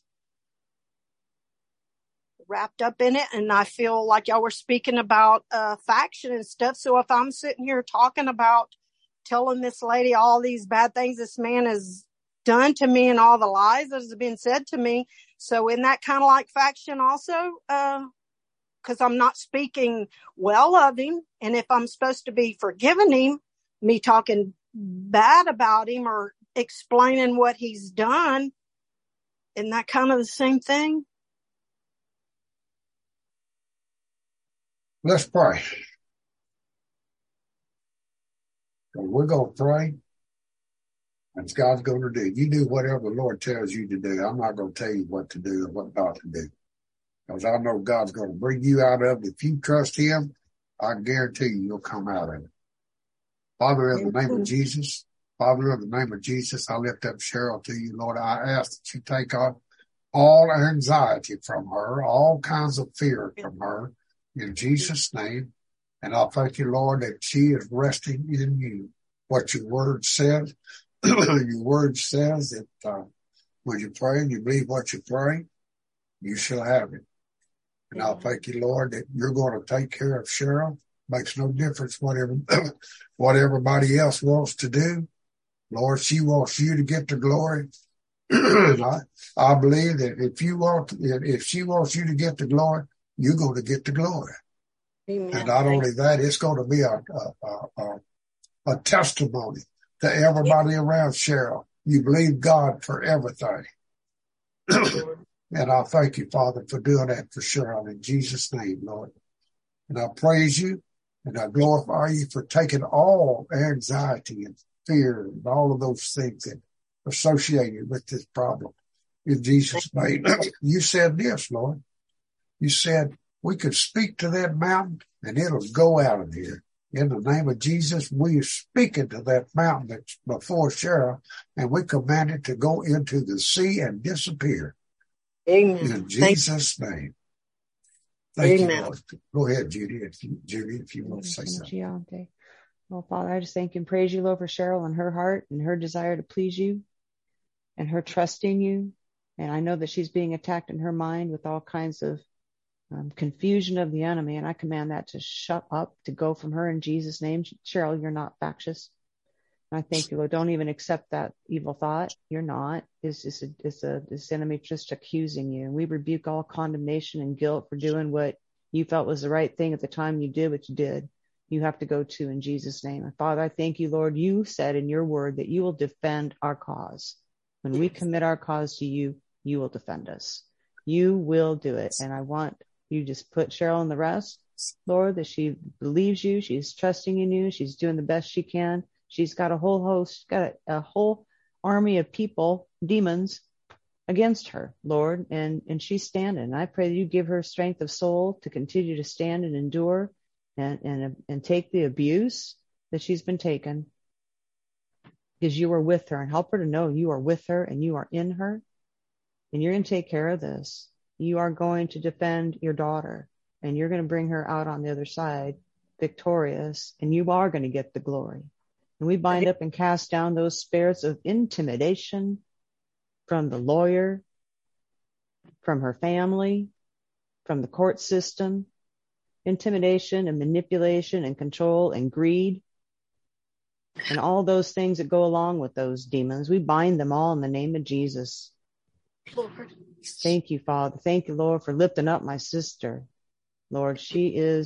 wrapped up in it, and I feel like y'all were speaking about faction and stuff. So if I'm sitting here talking about telling this lady all these bad things this man has done to me and all the lies that has been said to me. So in that kind of like faction also, because I'm not speaking well of him. And if I'm supposed to be forgiving him, me talking bad about him or explaining what he's done, isn't that kind of the same thing? Let's pray. We're going to pray. And God's going to do. You do whatever the Lord tells you to do. I'm not going to tell you what to do or what not to do. Because I know God's going to bring you out of it. If you trust him, I guarantee you'll come out of it. Father, in the name of Jesus, Father, in the name of Jesus, I lift up Cheryl to you, Lord. I ask that you take all anxiety from her, all kinds of fear from her, in Jesus' name. And I thank you, Lord, that she is resting in you. What your word says, your word says that when you pray and you believe what you pray, you shall have it. And I thank you, Lord, that you're going to take care of Cheryl. Makes no difference what everybody else wants to do. Lord, she wants you to get the glory. I believe that if she wants you to get the glory, you're going to get the glory. Amen. And not only that, it's going to be a testimony to everybody around Cheryl. You believe God for everything. And I thank you, Father, for doing that for Cheryl in Jesus' name, Lord. And I praise you and I glorify you for taking all anxiety and fear and all of those things that are associated with this problem. In Jesus' name. You said this, Lord. You said we could speak to that mountain and it'll go out of here. In the name of Jesus, we are speaking to that mountain that's before Cheryl, and we command it to go into the sea and disappear. Amen. In Jesus' name. Thank you, Lord. Go ahead, Judy, if you want to say something. Well, Father, I just thank and praise you, Lord, for Cheryl and her heart and her desire to please you and her trust in you. And I know that she's being attacked in her mind with all kinds of confusion of the enemy. And I command that to shut up, to go from her in Jesus' name. Cheryl, you're not factious. And I thank you, Lord. Don't even accept that evil thought. You're not. This enemy just accusing you. And we rebuke all condemnation and guilt for doing what you felt was the right thing at the time you did what you did. You have to go to in Jesus' name. And Father, I thank you, Lord. You said in your word that you will defend our cause. When we commit our cause to you, you will defend us. You will do it. And I want you just put Cheryl in the rest, Lord, that she believes you. She's trusting in you. She's doing the best she can. She's got a whole army of people, demons, against her, Lord, and she's standing. I pray that you give her strength of soul to continue to stand and endure and take the abuse that she's been taken, because you are with her, and help her to know you are with her and you are in her, and you're going to take care of this. You are going to defend your daughter, and you're going to bring her out on the other side victorious, and you are going to get the glory. And we bind up and cast down those spirits of intimidation from the lawyer, from her family, from the court system, intimidation and manipulation and control and greed, and all those things that go along with those demons. We bind them all in the name of Jesus. Lord. Thank you, Father. Thank you, Lord, for lifting up my sister. Lord, she is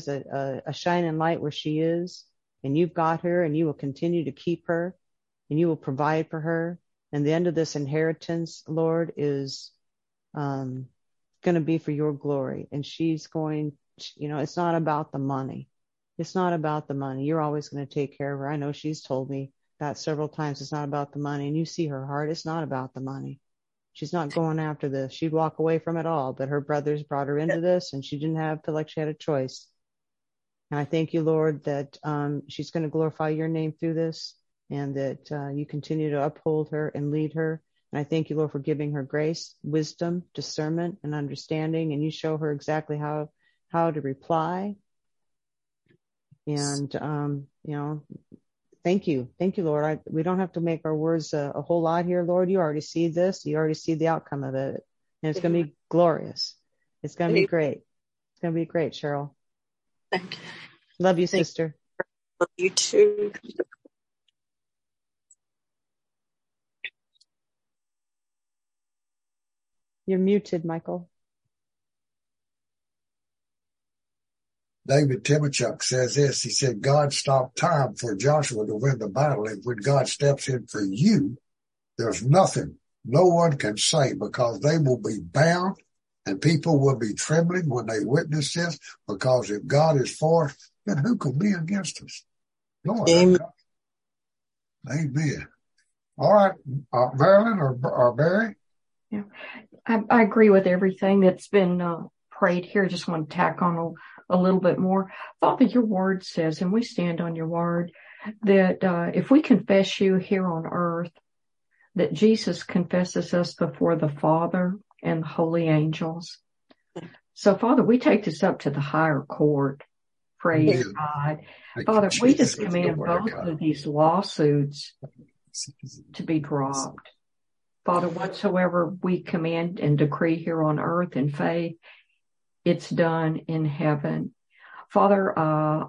a shining light where she is. And you've got her, and you will continue to keep her, and you will provide for her. And the end of this inheritance, Lord, is going to be for your glory. And she's going, it's not about the money. It's not about the money. You're always going to take care of her. I know she's told me that several times. It's not about the money. And you see her heart. It's not about the money. She's not going after this. She'd walk away from it all. But her brothers brought her into this, and she didn't feel like she had a choice. And I thank you, Lord, that she's going to glorify your name through this, and that you continue to uphold her and lead her. And I thank you, Lord, for giving her grace, wisdom, discernment, and understanding. And you show her exactly how to reply. And, thank you. Thank you, Lord. We don't have to make our words a whole lot here, Lord. You already see this. You already see the outcome of it. And it's going to be glorious. It's going to be great. It's going to be great, Cheryl. Thank you. Love you, sister. Love you too. You're muted, Michael. David Timochuk says this. He said, God stopped time for Joshua to win the battle. And when God steps in for you, there's nothing no one can say, because they will be bound and people will be trembling when they witness this, because if God is for us, then who could be against us? Lord, Amen. Amen. All right, Marilyn or Barry? Yeah, I agree with everything that's been prayed here. Just want to tack on a little bit more. Father, your word says, and we stand on your word, that if we confess you here on earth, that Jesus confesses us before the Father and the holy angels. So, Father, we take this up to the higher court. Praise God. Father, we just command both of these lawsuits to be dropped. Father, whatsoever we command and decree here on earth in faith, it's done in heaven. Father,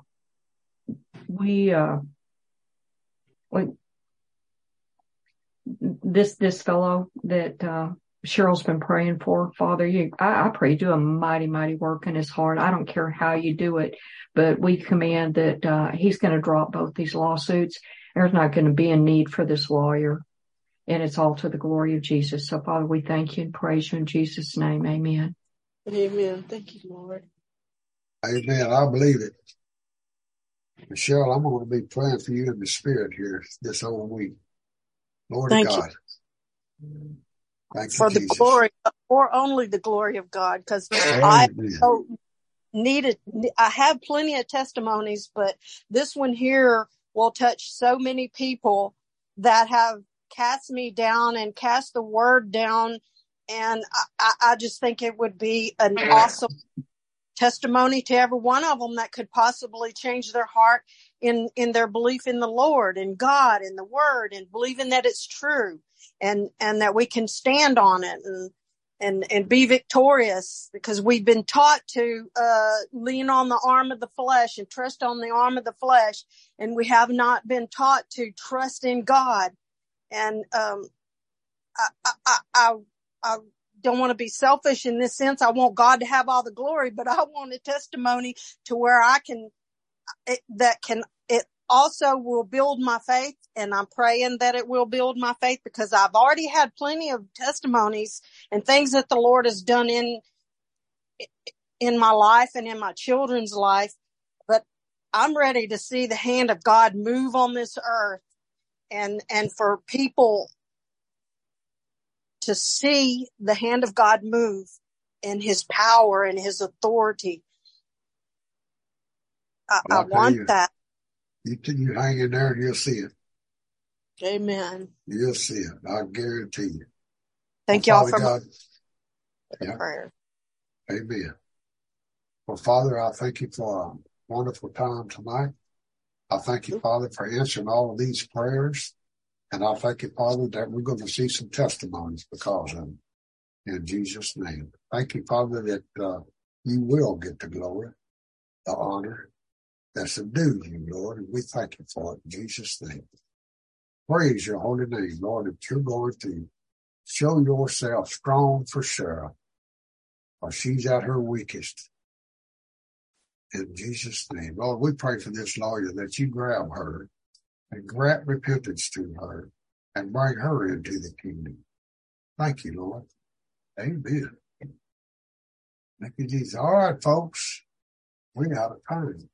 this fellow that Cheryl's been praying for, Father, I pray you do a mighty, mighty work in his heart. I don't care how you do it, but we command that he's going to drop both these lawsuits. There's not going to be a need for this lawyer, and it's all to the glory of Jesus. So, Father, we thank you and praise you in Jesus' name. Amen. Amen. Thank you, Lord. Amen. I believe it. Michelle, I'm going to be praying for you in the spirit here this whole week. Lord of God. Thank you, for the Jesus. glory, or only the glory of God, because I have plenty of testimonies, but this one here will touch so many people that have cast me down and cast the word down. And I just think it would be an awesome testimony to every one of them that could possibly change their heart in their belief in the Lord and God and the word, and believing that it's true, and that we can stand on it and be victorious, because we've been taught to lean on the arm of the flesh and trust on the arm of the flesh, and we have not been taught to trust in God. And I don't want to be selfish in this sense. I want God to have all the glory, but I want a testimony to where it also will build my faith. And I'm praying that it will build my faith, because I've already had plenty of testimonies and things that the Lord has done in my life and in my children's life. But I'm ready to see the hand of God move on this earth, and for people to see the hand of God move in his power and his authority. I want that. You hang in there and you'll see it. Amen. You'll see it. I guarantee you. Thank y'all for the prayer. Amen. Well, Father, I thank you for a wonderful time tonight. I thank you, Father, for answering all of these prayers. And I thank you, Father, that we're going to see some testimonies because of them. In Jesus' name. Thank you, Father, that you will get the glory, the honor that's due you, Lord. And we thank you for it in Jesus' name. Praise your holy name, Lord, that you're going to show yourself strong for Sarah, or she's at her weakest. In Jesus' name. Lord, we pray for this lawyer that you grab her and grant repentance to her and bring her into the kingdom. Thank you, Lord. Amen. Thank you, Jesus. All right, folks. We got a time.